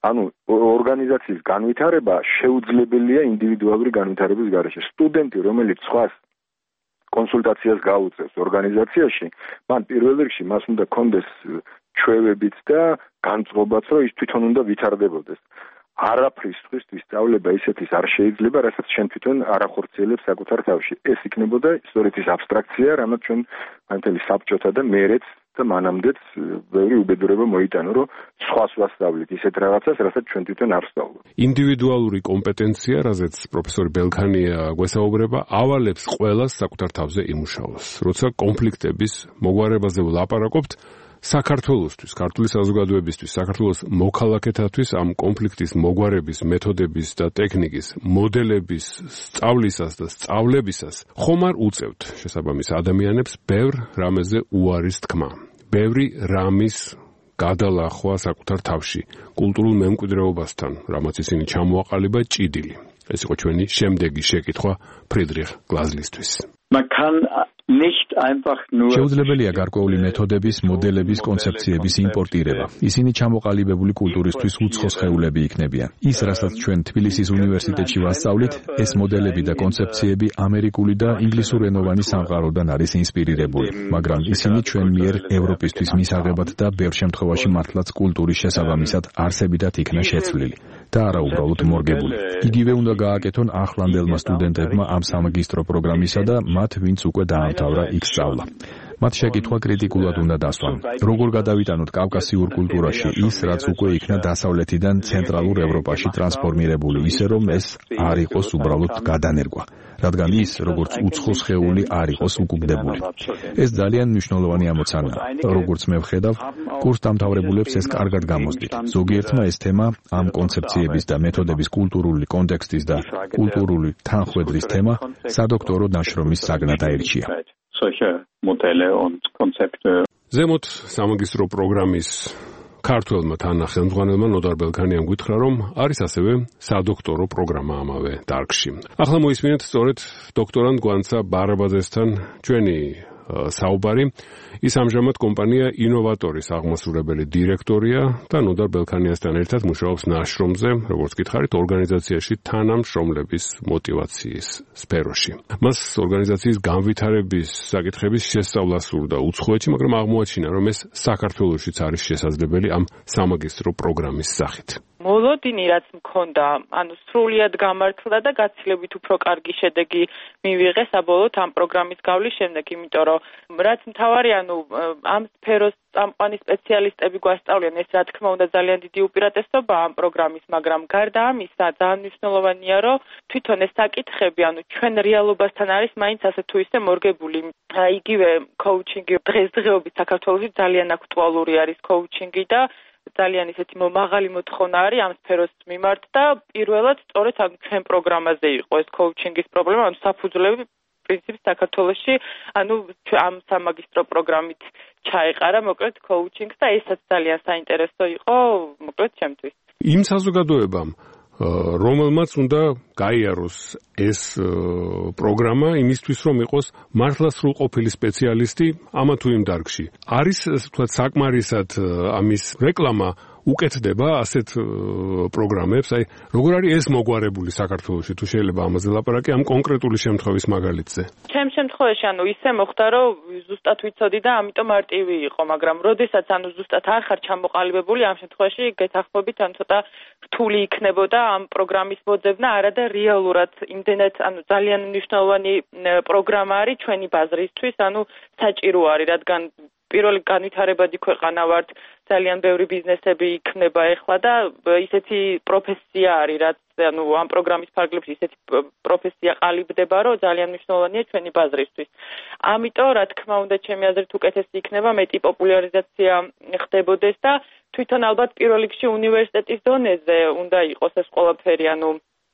ანუ ორგანიზაციის განვითარება შეუძლებელია ინდივიდუალური განვითარების გარეშე. სტუდენტი, რომელიც სხვას კონსულტაციას გაუწევს ორგანიზაციაში, მან პირველ რიგში მას უნდა კონდეს ჩვევებიც და განწყობაც, რომ ის თვითონ უნდა ვითარდებოდეს. არაფრის სხვისთვის სწავლება ისეთის არ შეიძლება, რასაც შენ თვითონ არ ახორციელებს საკუთარ თავში. ეს იქნებოდა სწორედ ის აბსტრაქცია, რამაც ჩვენ მანთელი საბჭოთა და მერეც და მანამდეც ბევრი უბედურება მოიტანა, რომ სხვას ვასწავლით ისეთ რაღაცას, რასაც ჩვენ თვითონ არ ვსწავლობ. ინდივიდუალური კომპეტენცია, რაზეც პროფესორი ბელქანია გვესაუბრება, ავალებს ყველას საკუთარ თავზე იმუშაოს. როცა კონფლიქტების მოგვარებაზე ვლაპარაკობთ, საქართველოსთვის, ქართული საზოგადოებისთვის, საქართველოს მოქალაქეთათვის ამ კონფლიქტის მოგვარების მეთოდების და ტექნიკის მოდელების სწავლისას და სწავლებისას ხომ არ უწევთ შესაბამის ადამიანებს ბევრ რამეზე უარის თქმა, ბევრი რამის გადალახვა საკუთარ თავში, კულტურულ მემკვიდრეობასთან, რამაც ისინი ჩამოაყალიბა ჭიდილი. ეს იყო ჩვენი შემდეგი შეკითხვა ფრიდრიხ გლაზლისთვის. შეუძლებელია გარკვეული მეთოდების, მოდელების, კონცეფციების იმპორტირება. ისინი ჩამოყალიბებული კულტურისთვის უცხო სხეულები იქნებიან. ის, რასაც ჩვენ თბილისის უნივერსიტეტში ვასწავლით, ეს მოდელები და კონცეფციები ამერიკული და ინგლისურენოვანი სამყაროდან არის ინსპირირებული, მაგრამ ისინი ჩვენ მიერ ევროპისთვის მისაღებად და ბევრ შემთხვევაში მართლაც კულტურის შესაბამისად არსებითად იქნა შეცვლილი და არა უბრალოდ მორგებული. იგივე უნდა გააკეთონ ახლანდელმა სტუდენტებმა ამ სამაგისტრო პროგრამისა და მათ, ვინც უკვე დაამთავრა იქ სწავლა. მათ შეკითხვა კრიტიკულად უნდა დასვან. როგორ გადავიტანოთ კავკასიურ კულტურაში ის, რაც უკვე იქნა დასავლეთიდან ცენტრალურ ევროპაში ტრანსფორმირებული, ისე რომ ეს არ იყოს უბრალოდ გადანერგვა, რადგან ის, როგორც უცხო სხეული, არ იყოს უკუგდებული. ეს ძალიან მნიშვნელოვანი ამოცანაა. როგორც მე ვხედავ, კურსდამთავრებულებს ეს კარგად გამოსდით. ზოგიერთმა ეს თემა, ამ კონცეფციების და მეთოდების კულტურული კონტექსტის და კულტურული თანხვედრის თემა, სადოქტორო ნაშრომის საგნად აირჩია. ზემოთ სამაგისტრო პროგრამის ქართველმა თანახმადნელმა ნოდარ ბელქანიამ გითხრა, რომ არის ასევე სადოქტორო პროგრამა ამავე დარგში. ახლა მოისმინეთ სწორედ დოქტორანტ გვანცა ბარაბაძესთან ჩვენი საუბარი. ის ამჟამად კომპანია ინოვატორის აღმასრულებელი დირექტორია და ნოდარ ბელქანიასთან ერთად მუშაობს ნაშრომზე, როგორც გითხარით, ორგანიზაციაში თანამშრომლების მოტივაციის სფეროში. მას ორგანიზაციის განვითარების საკითხების შესწავლა სურდა უცხოეთში, მაგრამ აღმოაჩინა, რომ ეს საქართველოშიც არის შესაძლებელი ამ სამაგისტრო პროგრამის სახით. მოლოდინი რაც მქონდა, ანუ სრულიად გამართლა და გაცილებით უფრო კარგი შედეგი მივიღე საბოლოოდ ამ პროგრამის გავლის შემდეგ, იმიტომ რომ რაც მთავარი, ანუ ამ სფეროს წამყვანი სპეციალისტები გვასწავლიან, ეს რა თქმა უნდა ძალიან დიდი უპირატესობა ამ პროგრამის, მაგრამ გარდა ამისა ძალიან მნიშვნელოვანია, რომ თვითონ ეს საკითხები, ანუ ჩვენ რეალობასთან არის მაინც ასე თუ ისე მორგებული. იგივე კოუჩინგი დღესდღეობით საქართველოში ძალიან აქტუალური არის კოუჩინგი და ძალიან ისეთი მაღალი მოთხოვნა არის ამ სფეროს მიმართ და პირველად სწორედ ამ ჩვენ პროგრამაზე იყო ეს კოუჩინგის პრობლემა, ანუ საფუძვლები პრინციპი საქართველოში, ანუ ამ სამაგისტრო პროგრამით ჩაეყარა მოკლედ კოუჩინგს და ესაც ძალიან საინტერესო იყო მოკლედ ჩემთვის. იმ საზოგადოებამ რომელმაც უნდა გაიაროს ეს პროგრამა იმისთვის, რომ იყოს მართლა სრულყოფილი სპეციალისტი ამა თუ იმ დარგში. არის თქვა საკმარისად ამის რეკლამა უკეთდება ასეთ პროგრამებს, აი როგორ არის ეს მოგვარებული საქართველოში, თუ შეიძლება ამაზე ლაპარაკი ამ კონკრეტული შემთხვევის მაგალითზე. ჩემ შემთხვევაში ანუ ისე მოხდა, რომ ზუსტად ვიცოდი და ამიტომ მარტივი იყო, მაგრამ როდესაც ანუ ზუსტად არ ხარ ჩამოყალიბებული, ამ შემთხვევაში გეთახმებით ან ცოტა რთული იქნებოდა ამ პროგრამის მოძებნა, არადა რეალურად იმდენად ანუ ძალიან მნიშვნელოვანი პროგრამა არის ჩვენი ბაზრისთვის, ანუ საჭირო არის, რადგან პირველი განვითარებადი ქვეყანა ვართ, ძალიან ბევრი ბიზნესები იქნება ეხლა და ისეთი პროფესია არის, რაც ანუ ამ პროგრამის ფარგლებში ისეთი პროფესია ყალიბდება, რომ ძალიან მნიშვნელოვანია ჩვენი ბაზრისთვის. ამიტომ, რა თქმა უნდა, ჩემი აზრით უკეთესი იქნება მეტი პოპულარიზაცია ხდებოდეს და თვითონ ალბათ პირველ რიგში უნივერსიტეტის დონეზე უნდა იყოს ეს ყველაფერი, ანუ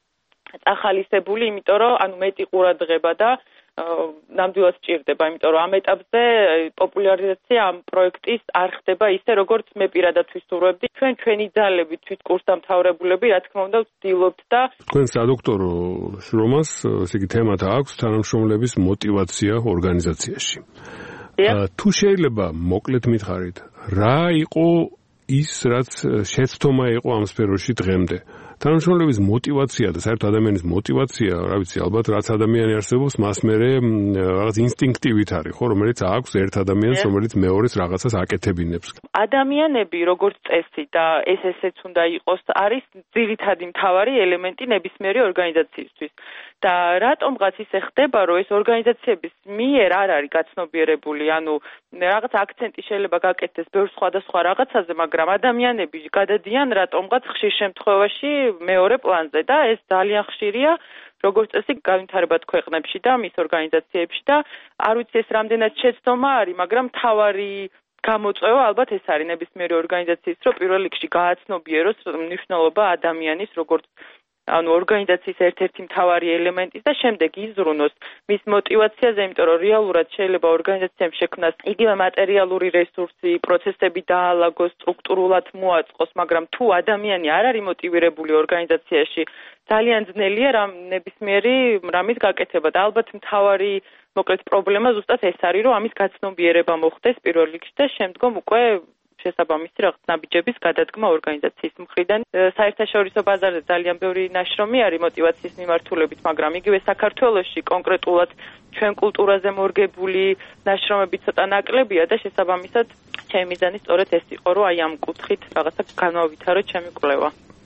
წახალისებული, იმიტომ რომ ანუ მეტი ყურადღება და ნამდვილად სჭირდება, იმიტომ რომ ამ ეტაპზე პოპულარიზაცია ამ პროექტის არ ხდება ისე, როგორც მე პირადად ვისურვებდი. ჩვენი ძალები, თვით კურსდამთავრებულები, რა თქმა უნდა, ვცდილობთ და თქვენ სადოქტორო შრომას, ესე იგი თემათა აქვს თანამშრომლების მოტივაცია ორგანიზაციაში. თუ შეიძლება მოკლედ მითხარით, რა იყო ის რაც შეცდომა იყო ამ სფეროში დღემდე. თანამშრომლების мотивация და საერთოდ ადამიანის мотивация, რა ვიცი, ალბათ რაც ადამიანი არსებობს, მას მერე რაღაც ინსტინქტივით არის, ხო, რომელიც აქვს ერთ ადამიანს, რომელიც მეორეს რაღაცას აკეთებინებს. ადამიანები, როგორც წესი და ესეც უნდა იყოს, არის ძირითადი მთავარი ელემენტი ნებისმიერი ორგანიზაციისთვის. და რატომღაც ისე ხდება, რომ ეს ორგანიზაციების მიერ არ არის გაცნობიერებული, ანუ რაღაც აქცენტი შეიძლება გაკეთდეს ბევრ სხვადასხვა რაღაცაზე, მაგრამ ადამიანები გადადიან რატომღაც ხშირ შემთხვევაში მეორე პლანზე და ეს ძალიან ხშირია, როგორც წესი განვითარებად ქვეყნებში და მის ორგანიზაციებში და არ ვიცი ეს რამდენად შეცდომა არის, მაგრამ მთავარი გამოწვევა ალბათ ეს არის ნებისმიერი ორგანიზაციის, რომ პირველ რიგში გააცნობიეროს მნიშვნელობა ადამიანის როგორც ანუ ორგანიზაციის ერთ-ერთი მთავარი ელემენტის და შემდეგ იზრუნოს მის мотивациაზე, იმიტომ რომ რეალურად შეიძლება ორგანიზაციამ შექმნას იგივე მატერიალური რესურსი, პროცესები დაალაგოს, სტრუქტურულად მოაწყოს, მაგრამ თუ ადამიანი არ არის მოტივირებული ორგანიზაციაში, ძალიან ძნელია რამ ნებისმიერი რამის გაკეთება და ალბათ მთავარი მოკლედ პრობლემა ზუსტად ეს არის, რომ ამის გაცნობიერება მოხდეს პირველ რიგში და შემდგომ უკვე შესაბამისი რაღაც ნაბიჯების გადადგმა ორგანიზაციის მხრიდან. საერთაშორისო ბაზარზე ძალიან ბევრი ნაშრომი არის мотиваციის მიმართულებით, მაგრამ იგივე საქართველოში კონკრეტულად ჩვენ კულტურაზე მორგებული ნაშრომები ცოტა ნაკლებია და შესაბამისად ჩემი მიზანი სწორედ ეს იყო, რომ აი ამ კუთხით რაღაცა განვავითარო ჩემი კვლევა.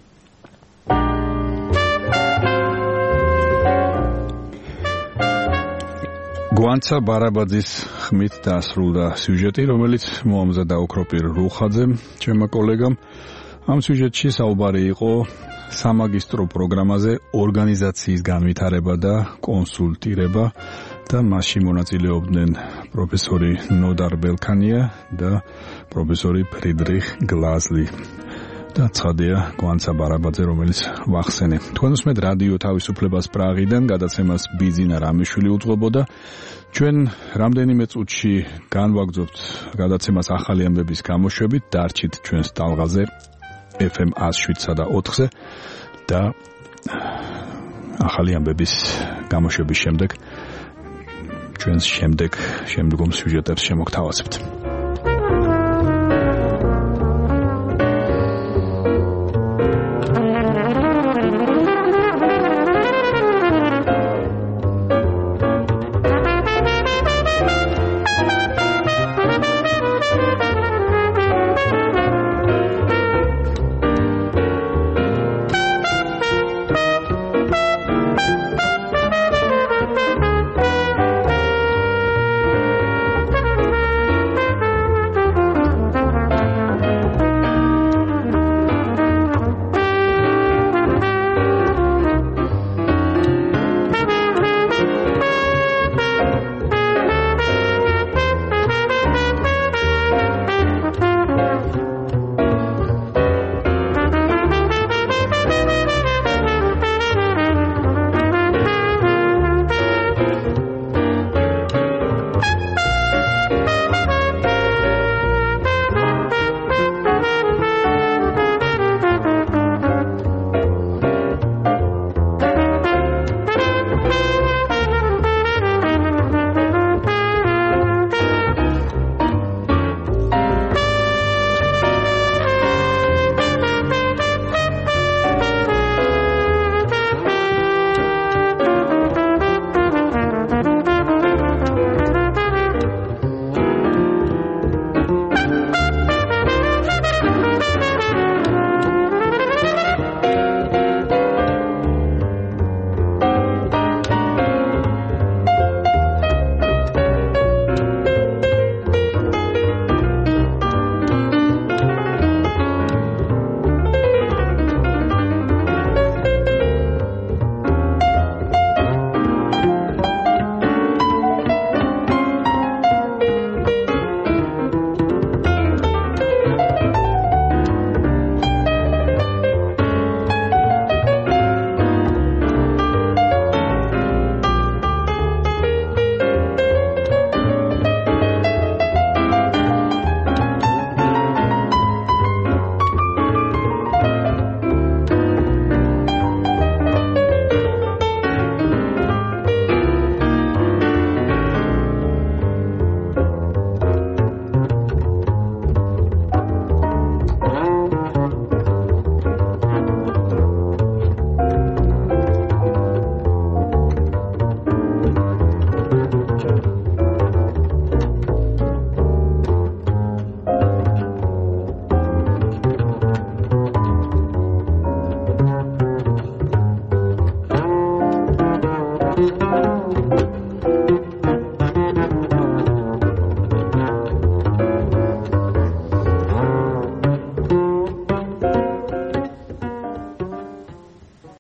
გვანცა ბარაბაძის ხმით დასრულდა სიუჟეტი, რომელიც მოამზადა ოქროპირ რუხაძემ, ჩემმა კოლეგამ. ამ სიუჟეტში საუბარი იყო სამაგისტრო პროგრამაზე ორგანიზაციის განვითარება და კონსულტირება და მასში მონაწილეობდნენ პროფესორი ნოდარ ბელქანია და პროფესორი ფრიდრიხ გლაზლი. და ცხადია გვანცა ბარაბაძე, რომელიც ვახსენე. თქვენ უსმენთ რადიო თავისუფლებას პრაღიდან, გადაცემას ბიძინა რამიშვილი უძღვებოდა. ჩვენ რამდენიმე წუთში განვაგრძობთ გადაცემას ახალი ამბების გამოშვებით, დარჩით ჩვენს ტალღაზე FM 107-სა და 4-ზე და ახალი ამბების გამოშვების შემდეგ ჩვენს შემდგომ სიუჟეტებს შემოგთავაზებთ.